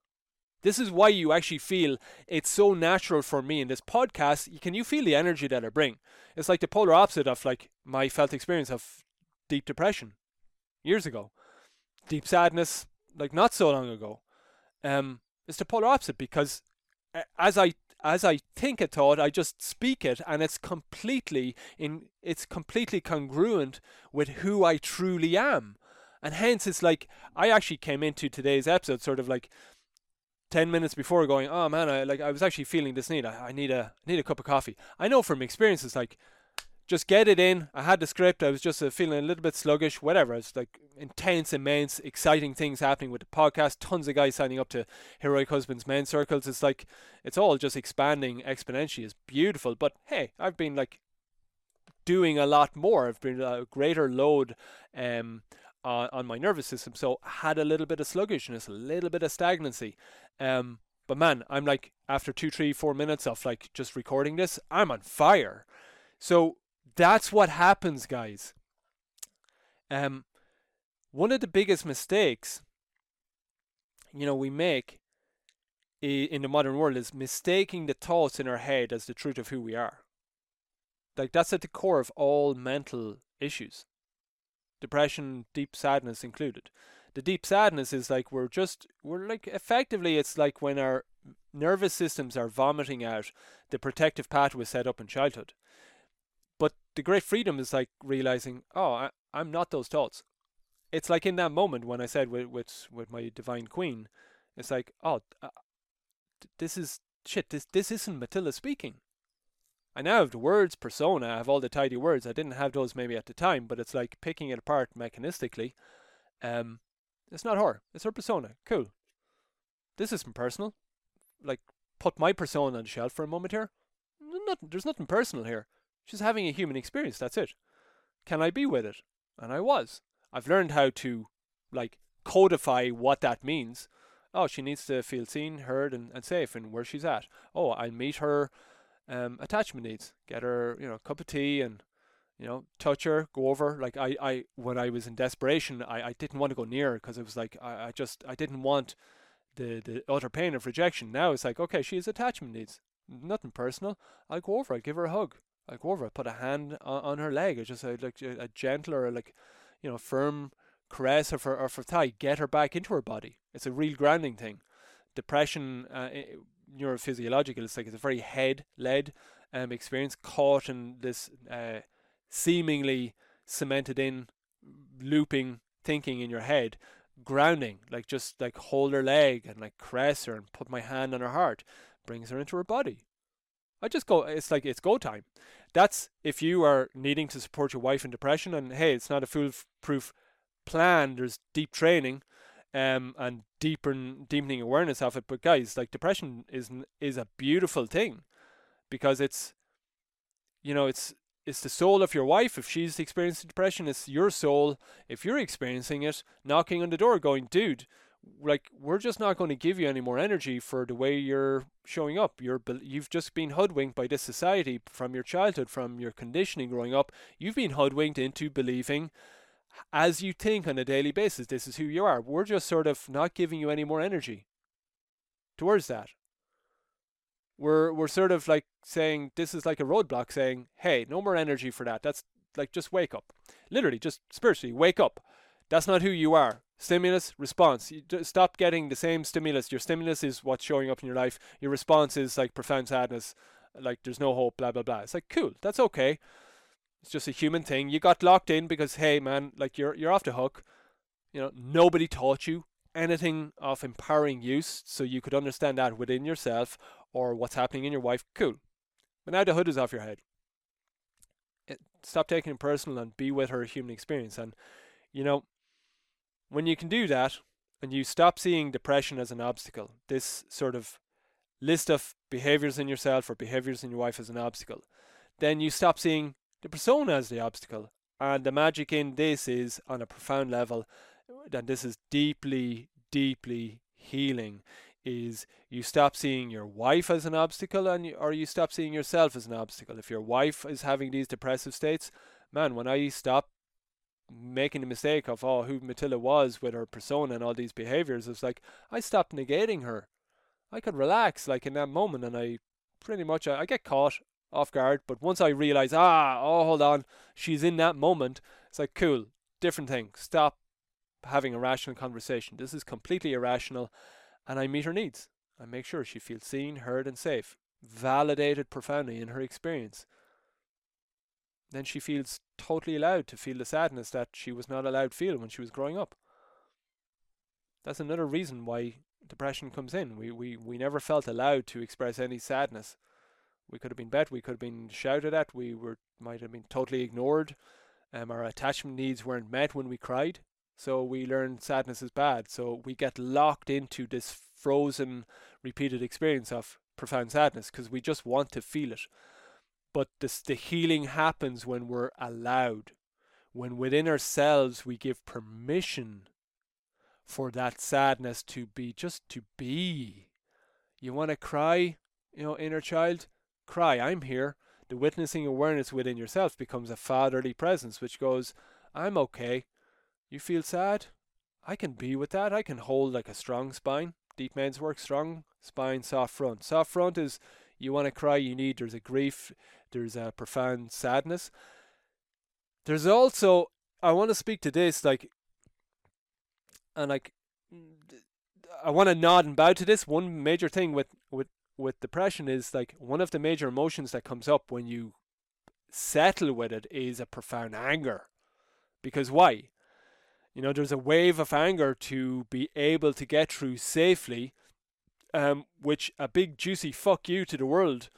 This is why you actually feel it's so natural for me in this podcast. Can you feel the energy that I bring? It's like the polar opposite of like my felt experience of deep depression years ago, deep sadness like not so long ago. Um, it's the polar opposite, because as I as I think a thought, I just speak it, and it's completely in it's completely congruent with who I truly am. And hence it's like I actually came into today's episode sort of like ten minutes before going, oh man, I like I was actually feeling this need. I, I need a I need a cup of coffee. I know from experience it's like, just get it in. I had the script. I was just uh, feeling a little bit sluggish, whatever. It's like intense, immense, exciting things happening with the podcast. Tons of guys signing up to Heroic Husbands men's circles. It's like, it's all just expanding exponentially. It's beautiful. But hey, I've been like doing a lot more. I've been a greater load um, on, on my nervous system. So I had a little bit of sluggishness, a little bit of stagnancy. Um, but man, I'm like, after two, three, four minutes of like just recording this, I'm on fire. So that's what happens, guys. Um, one of the biggest mistakes, you know, we make in the modern world is mistaking the thoughts in our head as the truth of who we are. Like, that's at the core of all mental issues, depression, deep sadness included. the deep sadness is like we're just, we're like, effectively, it's like when our nervous systems are vomiting out the protective pathway set up in childhood. But the great freedom is like realizing, oh, I, I'm not those thoughts. It's like in that moment when I said with with, with my divine queen, it's like, oh, uh, this is shit. This this isn't Matilda speaking. I now have the words persona. I have all the tidy words. I didn't have those maybe at the time, but it's like picking it apart mechanistically. Um, it's not her. It's her persona. Cool. This isn't personal. Like, put my persona on the shelf for a moment here. Nothing. There's nothing personal here. She's having a human experience. That's it. Can I be with it? And I was. I've learned how to, like, codify what that means. Oh, she needs to feel seen, heard, and, and safe in where she's at. Oh, I'll meet her um, attachment needs. Get her, you know, a cup of tea and, you know, touch her, go over. Like, I, I when I was in desperation, I, I didn't want to go near her because it was like, I, I just, I didn't want the, the utter pain of rejection. Now it's like, okay, she has attachment needs. Nothing personal. I'll go over, I'll give her a hug. I'll go over, I'll put a hand on, on her leg. It's just a, like a, a gentler, like, you know, firm caress of her, of her thigh. Get her back into her body. It's a real grounding thing. Depression, uh, neurophysiological, it's like it's a very head-led um, experience, caught in this uh, seemingly cemented in, looping thinking in your head. Grounding, like just like hold her leg and like caress her and put my hand on her heart, brings her into her body. I just go, it's like, it's go time. That's if you are needing to support your wife in depression, and hey, it's not a foolproof plan. There's deep training um, and deeper, deepening awareness of it. But guys, like, depression is is a beautiful thing, because it's, you know, it's it's the soul of your wife. If she's experiencing depression, it's your soul, if you're experiencing it, knocking on the door going, dude, like, we're just not going to give you any more energy for the way you're showing up. You're, you've just been hoodwinked by this society from your childhood, from your conditioning growing up. You've been hoodwinked into believing, as you think on a daily basis, this is who you are. We're just sort of not giving you any more energy towards that. We're we're sort of like saying, this is like a roadblock saying, hey, no more energy for that. That's like, just wake up. Literally, just spiritually, wake up. That's not who you are. Stimulus, response. You stop getting the same stimulus. Your stimulus is what's showing up in your life. Your response is like profound sadness, like there's no hope, blah, blah, blah. It's like, cool, that's okay. It's just a human thing. You got locked in because, hey, man, like, you're you're off the hook. You know, nobody taught you anything of empowering use so you could understand that within yourself or what's happening in your wife. Cool. But now the hood is off your head. It, stop taking it personal and be with her human experience. And, you know, when you can do that and you stop seeing depression as an obstacle, this sort of list of behaviors in yourself or behaviors in your wife as an obstacle, then you stop seeing the persona as the obstacle. And the magic in this is, on a profound level, and this is deeply, deeply healing, is you stop seeing your wife as an obstacle, and you, or you stop seeing yourself as an obstacle. If your wife is having these depressive states, man, when I stop making the mistake of, oh, who Matilda was with her persona and all these behaviors, it's like, I stopped negating her. I could relax, like, in that moment, and I pretty much, I, I get caught off guard, but once I realize, ah, oh, hold on, she's in that moment, it's like, cool, different thing. Stop having a rational conversation. This is completely irrational, and I meet her needs. I make sure she feels seen, heard, and safe, validated profoundly in her experience. Then she feels totally allowed to feel the sadness that she was not allowed to feel when she was growing up. That's another reason why depression comes in. We we, we never felt allowed to express any sadness. We could have been bet, we could have been shouted at, we were might have been totally ignored. Um, our attachment needs weren't met when we cried. So we learned sadness is bad. So we get locked into this frozen, repeated experience of profound sadness because we just want to feel it. But this, the healing happens when we're allowed. When within ourselves we give permission for that sadness to be, just to be. You want to cry, you know, inner child? Cry, I'm here. The witnessing awareness within yourself becomes a fatherly presence which goes, I'm okay. You feel sad? I can be with that. I can hold like a strong spine. Deep men's work, strong spine, soft front. Soft front is, you want to cry, you need, there's a grief, there's a profound sadness. There's also, I want to speak to this, like, and like I want to nod and bow to this. One major thing with with with depression is like one of the major emotions that comes up when you settle with it is a profound anger. Because why? You know, there's a wave of anger to be able to get through safely, um, which a big juicy fuck you to the world,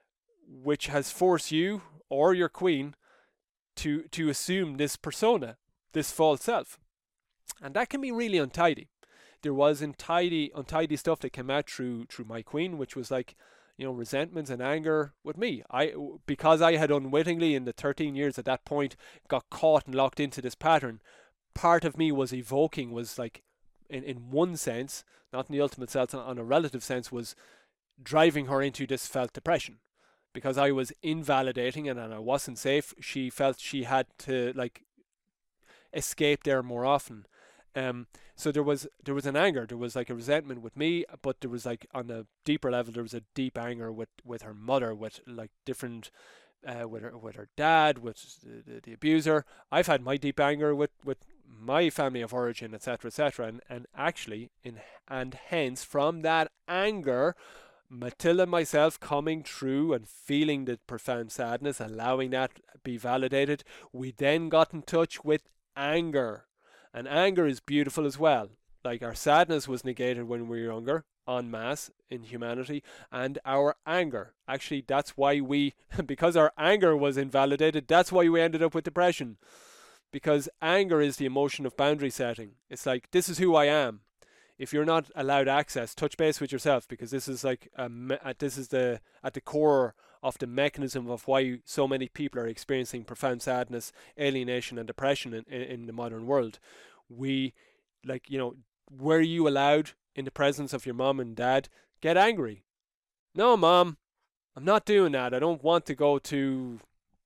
which has forced you or your queen to to assume this persona, this false self, and that can be really untidy. There was untidy untidy stuff that came out through through my queen, which was like, you know, resentments and anger with me. I because I had unwittingly in the thirteen years at that point got caught and locked into this pattern. Part of me was evoking was like, in in one sense, not in the ultimate sense, on a relative sense, was driving her into this felt depression. Because I was invalidating and, and I wasn't safe, she felt she had to like escape there more often. Um, so there was there was an anger, there was like a resentment with me, but there was like on a deeper level, there was a deep anger with, with her mother, with like different, uh, with her with her dad, with the, the abuser. I've had my deep anger with, with my family of origin, et cetera, et cetera, and and actually in and hence from that anger, Matilda and myself coming through and feeling the profound sadness, allowing that be validated, we then got in touch with anger. And anger is beautiful as well. Like our sadness was negated when we were younger, en masse in humanity, and our anger. Actually, that's why we, because our anger was invalidated, that's why we ended up with depression. Because anger is the emotion of boundary setting. It's like, this is who I am. If you're not allowed access, touch base with yourself, because this is like a me- this is the at the core of the mechanism of why so many people are experiencing profound sadness, alienation, and depression in, in, in the modern world. We, like, you know, were you allowed in the presence of your mom and dad get angry? No, mom, I'm not doing that. I don't want to go to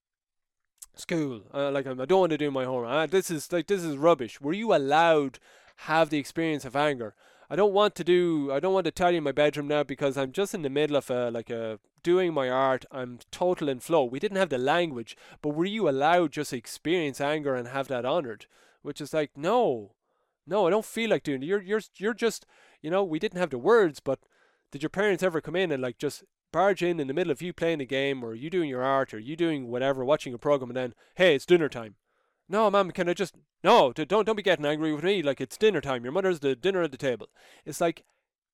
school. Uh, like I don't want to do my homework. Uh, this is like this is rubbish. Were you allowed have the experience of anger? I don't want to do. I don't want to tidy my bedroom now because I'm just in the middle of a like a doing my art. I'm total in flow. We didn't have the language, but were you allowed just to experience anger and have that honored? Which is like no, no. I don't feel like doing it. You're you're you're just you know. We didn't have the words, but did your parents ever come in and like just barge in in the middle of you playing a game or you doing your art or you doing whatever, watching a program, and then hey, it's dinner time? No, mom, can I just no? Don't don't be getting angry with me. Like it's dinner time. Your mother's the dinner at the table. It's like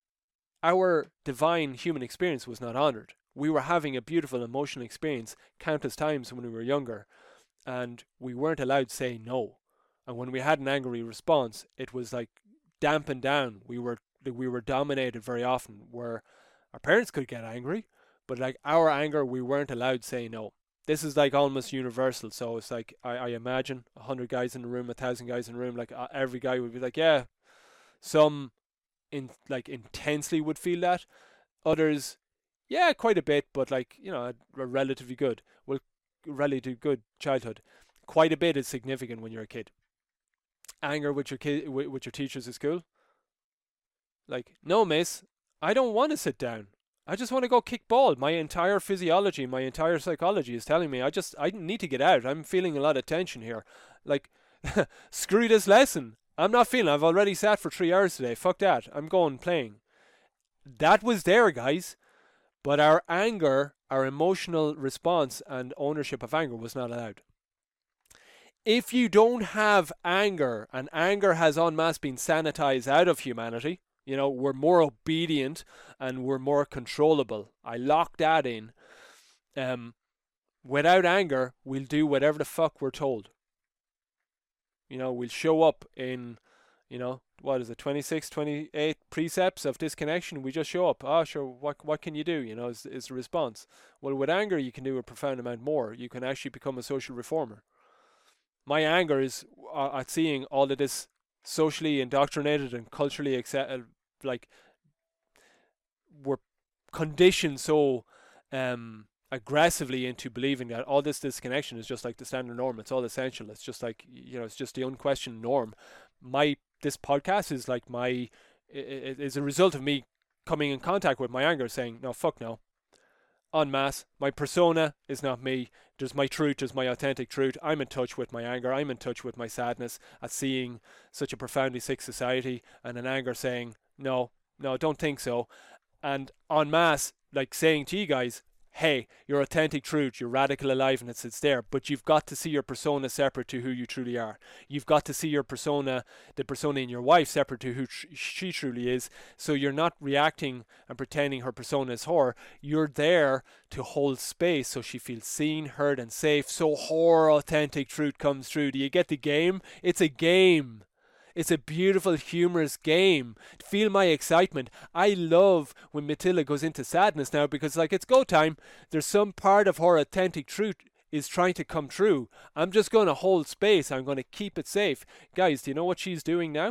our divine human experience was not honored. We were having a beautiful emotional experience countless times when we were younger, and we weren't allowed to say no. And when we had an angry response, it was like dampened down. We were we were dominated very often. Where our parents could get angry, but like our anger, we weren't allowed to say no. This is like almost universal. So it's like I, I imagine a hundred guys in the room, a thousand guys in the room. Like uh, every guy would be like, yeah. Some in like intensely would feel that. Others, yeah, quite a bit, but like you know, a, a relatively good, well, relatively good childhood. Quite a bit is significant when you're a kid. Anger with your kid, with, with your teachers at school. Like, no, miss, I don't want to sit down. I just want to go kick ball. My entire physiology, my entire psychology is telling me I just I need to get out. I'm feeling a lot of tension here. Like, screw this lesson. I'm not feeling. I've already sat for three hours today. Fuck that. I'm going playing. That was there, guys. But our anger, our emotional response and ownership of anger was not allowed. If you don't have anger, and anger has en masse been sanitized out of humanity, you know, we're more obedient and we're more controllable. I lock that in. Um, without anger, we'll do whatever the fuck we're told. You know, we'll show up in, you know, what is it, twenty-six, twenty-eight precepts of disconnection. We just show up. Ah, oh, sure, what what can you do? You know, is, is the response. Well, with anger, you can do a profound amount more. You can actually become a social reformer. My anger is uh, at seeing all of this socially indoctrinated and culturally accept, like we're conditioned so um, aggressively into believing that all this disconnection is just like the standard norm. It's all essential. It's just like, you know, it's just the unquestioned norm. My this podcast is like my it is a result of me coming in contact with my anger, saying no, fuck no. en masse. My persona is not me. There's my truth, there's my authentic truth. I'm in touch with my anger. I'm in touch with my sadness at seeing such a profoundly sick society, and an anger saying, no, no, don't think so. And en masse, like saying to you guys, hey, your authentic truth, your radical aliveness, it's there, but you've got to see your persona separate to who you truly are. You've got to see your persona, the persona in your wife, separate to who tr- she truly is. So you're not reacting and pretending her persona is her. You're there to hold space so she feels seen, heard, and safe. So her authentic truth comes through. Do you get the game? It's a game. It's a beautiful, humorous game. Feel my excitement. I love when Matilda goes into sadness now, because like, it's go time. There's some part of her authentic truth is trying to come true. I'm just going to hold space. I'm going to keep it safe. Guys, do you know what she's doing now?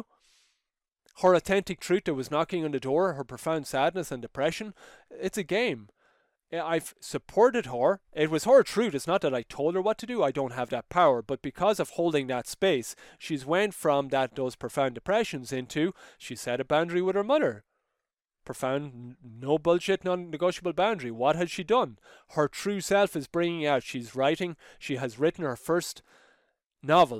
Her authentic truth that was knocking on the door, her profound sadness and depression, it's a game. I've supported her. It was her truth. It's not that I told her what to do. I don't have that power. But because of holding that space, she's went from that those profound depressions into, she set a boundary with her mother. Profound, no bullshit, non-negotiable boundary. What has she done? Her true self is bringing out. She's writing. She has written her first novel.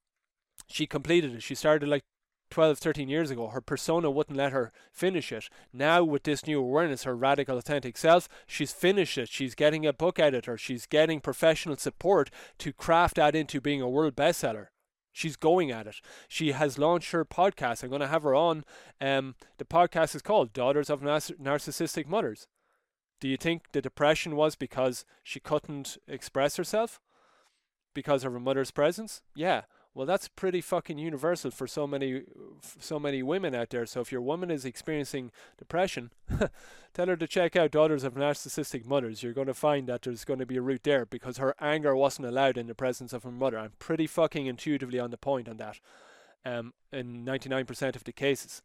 She completed it. She started like twelve, thirteen years ago. Her persona wouldn't let her finish it. Now with this new awareness, her radical authentic self, she's finished it. She's getting a book editor. She's getting professional support to craft that into being a world bestseller. She's going at it. She has launched her podcast. I'm going to have her on. Um, the podcast is called Daughters of Nar- Narcissistic Mothers. Do you think the depression was because she couldn't express herself? Because of her mother's presence? Yeah. Well, that's pretty fucking universal for so many, so many women out there. So if your woman is experiencing depression, tell her to check out Daughters of Narcissistic Mothers. You're going to find that there's going to be a route there, because her anger wasn't allowed in the presence of her mother. I'm pretty fucking intuitively on the point on that, um, in ninety-nine percent of the cases.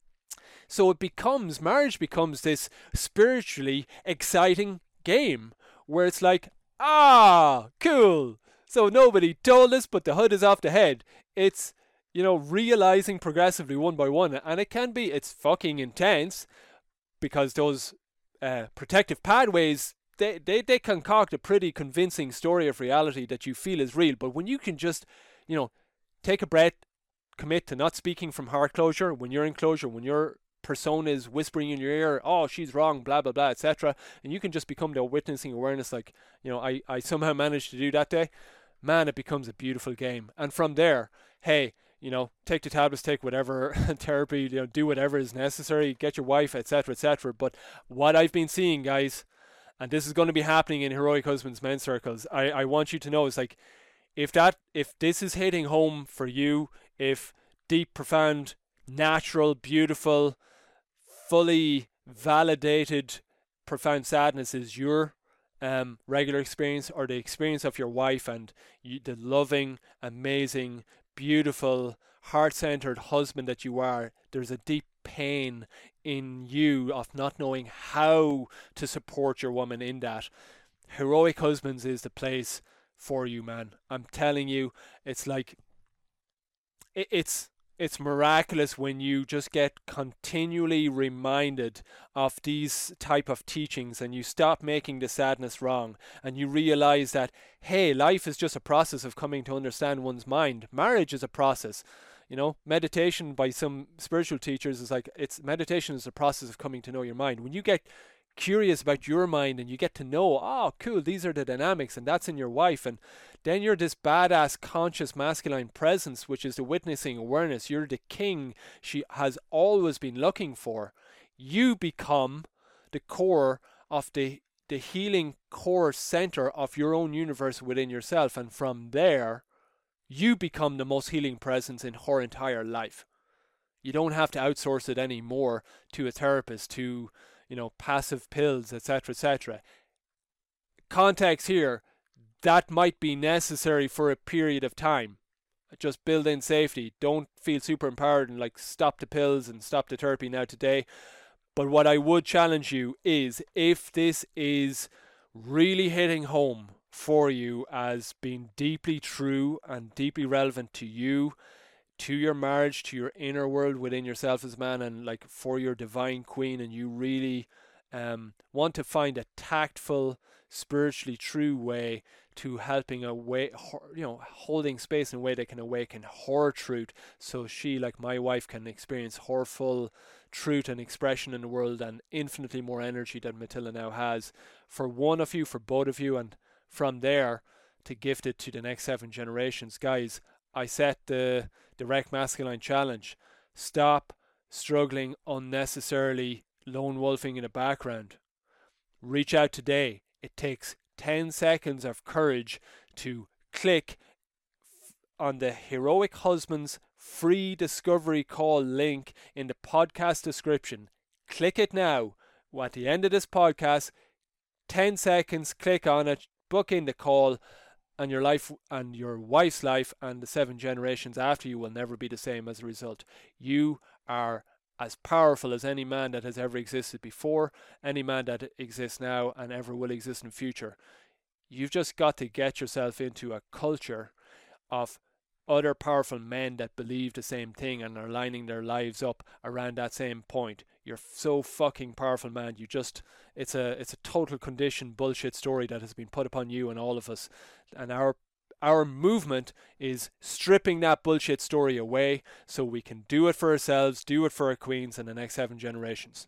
So it becomes, marriage becomes this spiritually exciting game where it's like, ah, cool. So nobody told us, but the hood is off the head. It's, you know, realizing progressively one by one. And it can be, it's fucking intense, because those uh, protective pathways, they, they, they concoct a pretty convincing story of reality that you feel is real. But when you can just, you know, take a breath, commit to not speaking from heart closure, when you're in closure, when your persona is whispering in your ear, oh, she's wrong, blah, blah, blah, et cetera. And you can just become the witnessing awareness, like, you know, I, I somehow managed to do that day. Man, it becomes a beautiful game. And from there, hey, you know, take the tablets, take whatever therapy, you know, do whatever is necessary, get your wife, et cetera, et cetera. But what I've been seeing, guys, and this is going to be happening in Heroic Husbands men's circles, I, I want you to know, is like, if that, if this is hitting home for you, if deep, profound, natural, beautiful, fully validated, profound sadness is your Um, regular experience, or the experience of your wife, and you, the loving, amazing, beautiful, heart-centered husband that you are, there's a deep pain in you of not knowing how to support your woman in that. Heroic Husbands is the place for you, man. I'm telling you, it's like, it, it's It's miraculous when you just get continually reminded of these type of teachings, and you stop making the sadness wrong, and you realize that, hey, life is just a process of coming to understand one's mind. Marriage is a process. You know, meditation by some spiritual teachers is like, it's meditation is a process of coming to know your mind. When you get curious about your mind and you get to know, oh, cool, these are the dynamics, and that's in your wife, and then you're this badass conscious masculine presence, which is the witnessing awareness. You're the king she has always been looking for. You become the core of the the healing core center of your own universe within yourself, and from there you become the most healing presence in her entire life. You don't have to outsource it anymore to a therapist, to, you know, passive pills, et cetera, et cetera. Context here, that might be necessary for a period of time. Just build in safety. Don't feel super empowered and like stop the pills and stop the therapy now today. But what I would challenge you is, if this is really hitting home for you as being deeply true and deeply relevant to you, to your marriage, to your inner world within yourself as man, and like for your divine queen, and you really um, want to find a tactful, spiritually true way to helping a way, you know, holding space in a way that can awaken her truth, so she, like my wife, can experience her full truth and expression in the world, and infinitely more energy than Matilda now has, for one of you, for both of you, and from there to gift it to the next seven generations. Guys, I set the Direct Masculine Challenge. Stop struggling unnecessarily, lone wolfing in the background. Reach out today. It takes ten seconds of courage to click on the Heroic Husbands free discovery call link in the podcast description. Click it now. At the end of this podcast, ten seconds, click on it, book in the call, and your life and your wife's life and the seven generations after you will never be the same as a result. You are as powerful as any man that has ever existed before, any man that exists now and ever will exist in the future. You've just got to get yourself into a culture of other powerful men that believe the same thing and are lining their lives up around that same point. You're so fucking powerful, man. You just, it's a it's a total conditioned bullshit story that has been put upon you and all of us. And our Our movement is stripping that bullshit story away so we can do it for ourselves, do it for our queens and the next seven generations.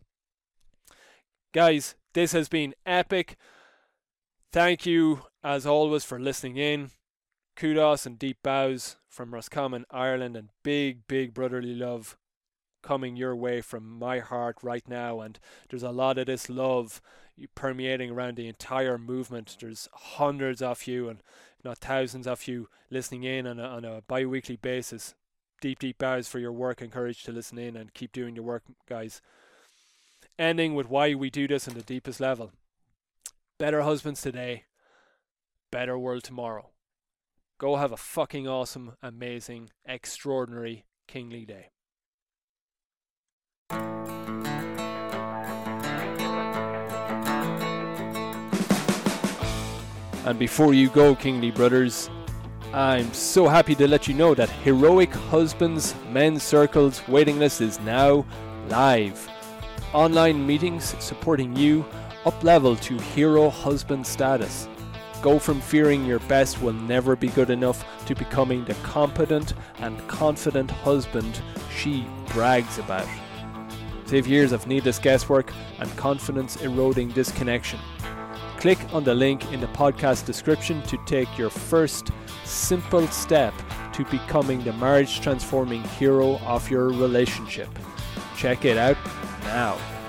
Guys, this has been epic. Thank you, as always, for listening in. Kudos and deep bows from Roscommon, Ireland, and big, big brotherly love coming your way from my heart right now. And there's a lot of this love permeating around the entire movement. There's hundreds of you, and not thousands of you, listening in on a, on a bi-weekly basis. Deep, deep bows for your work and courage to listen in and keep doing your work, guys. Ending with why we do this on the deepest level. Better husbands today, better world tomorrow. Go have a fucking awesome, amazing, extraordinary, kingly day. And before you go, kingly brothers, I'm so happy to let you know that Heroic Husbands Men's Circles waiting list is now live. Online meetings supporting you up level to hero husband status. Go from fearing your best will never be good enough to becoming the competent and confident husband she brags about. Save years of needless guesswork and confidence eroding disconnection. Click on the link in the podcast description to take your first simple step to becoming the marriage transforming hero of your relationship. Check it out now.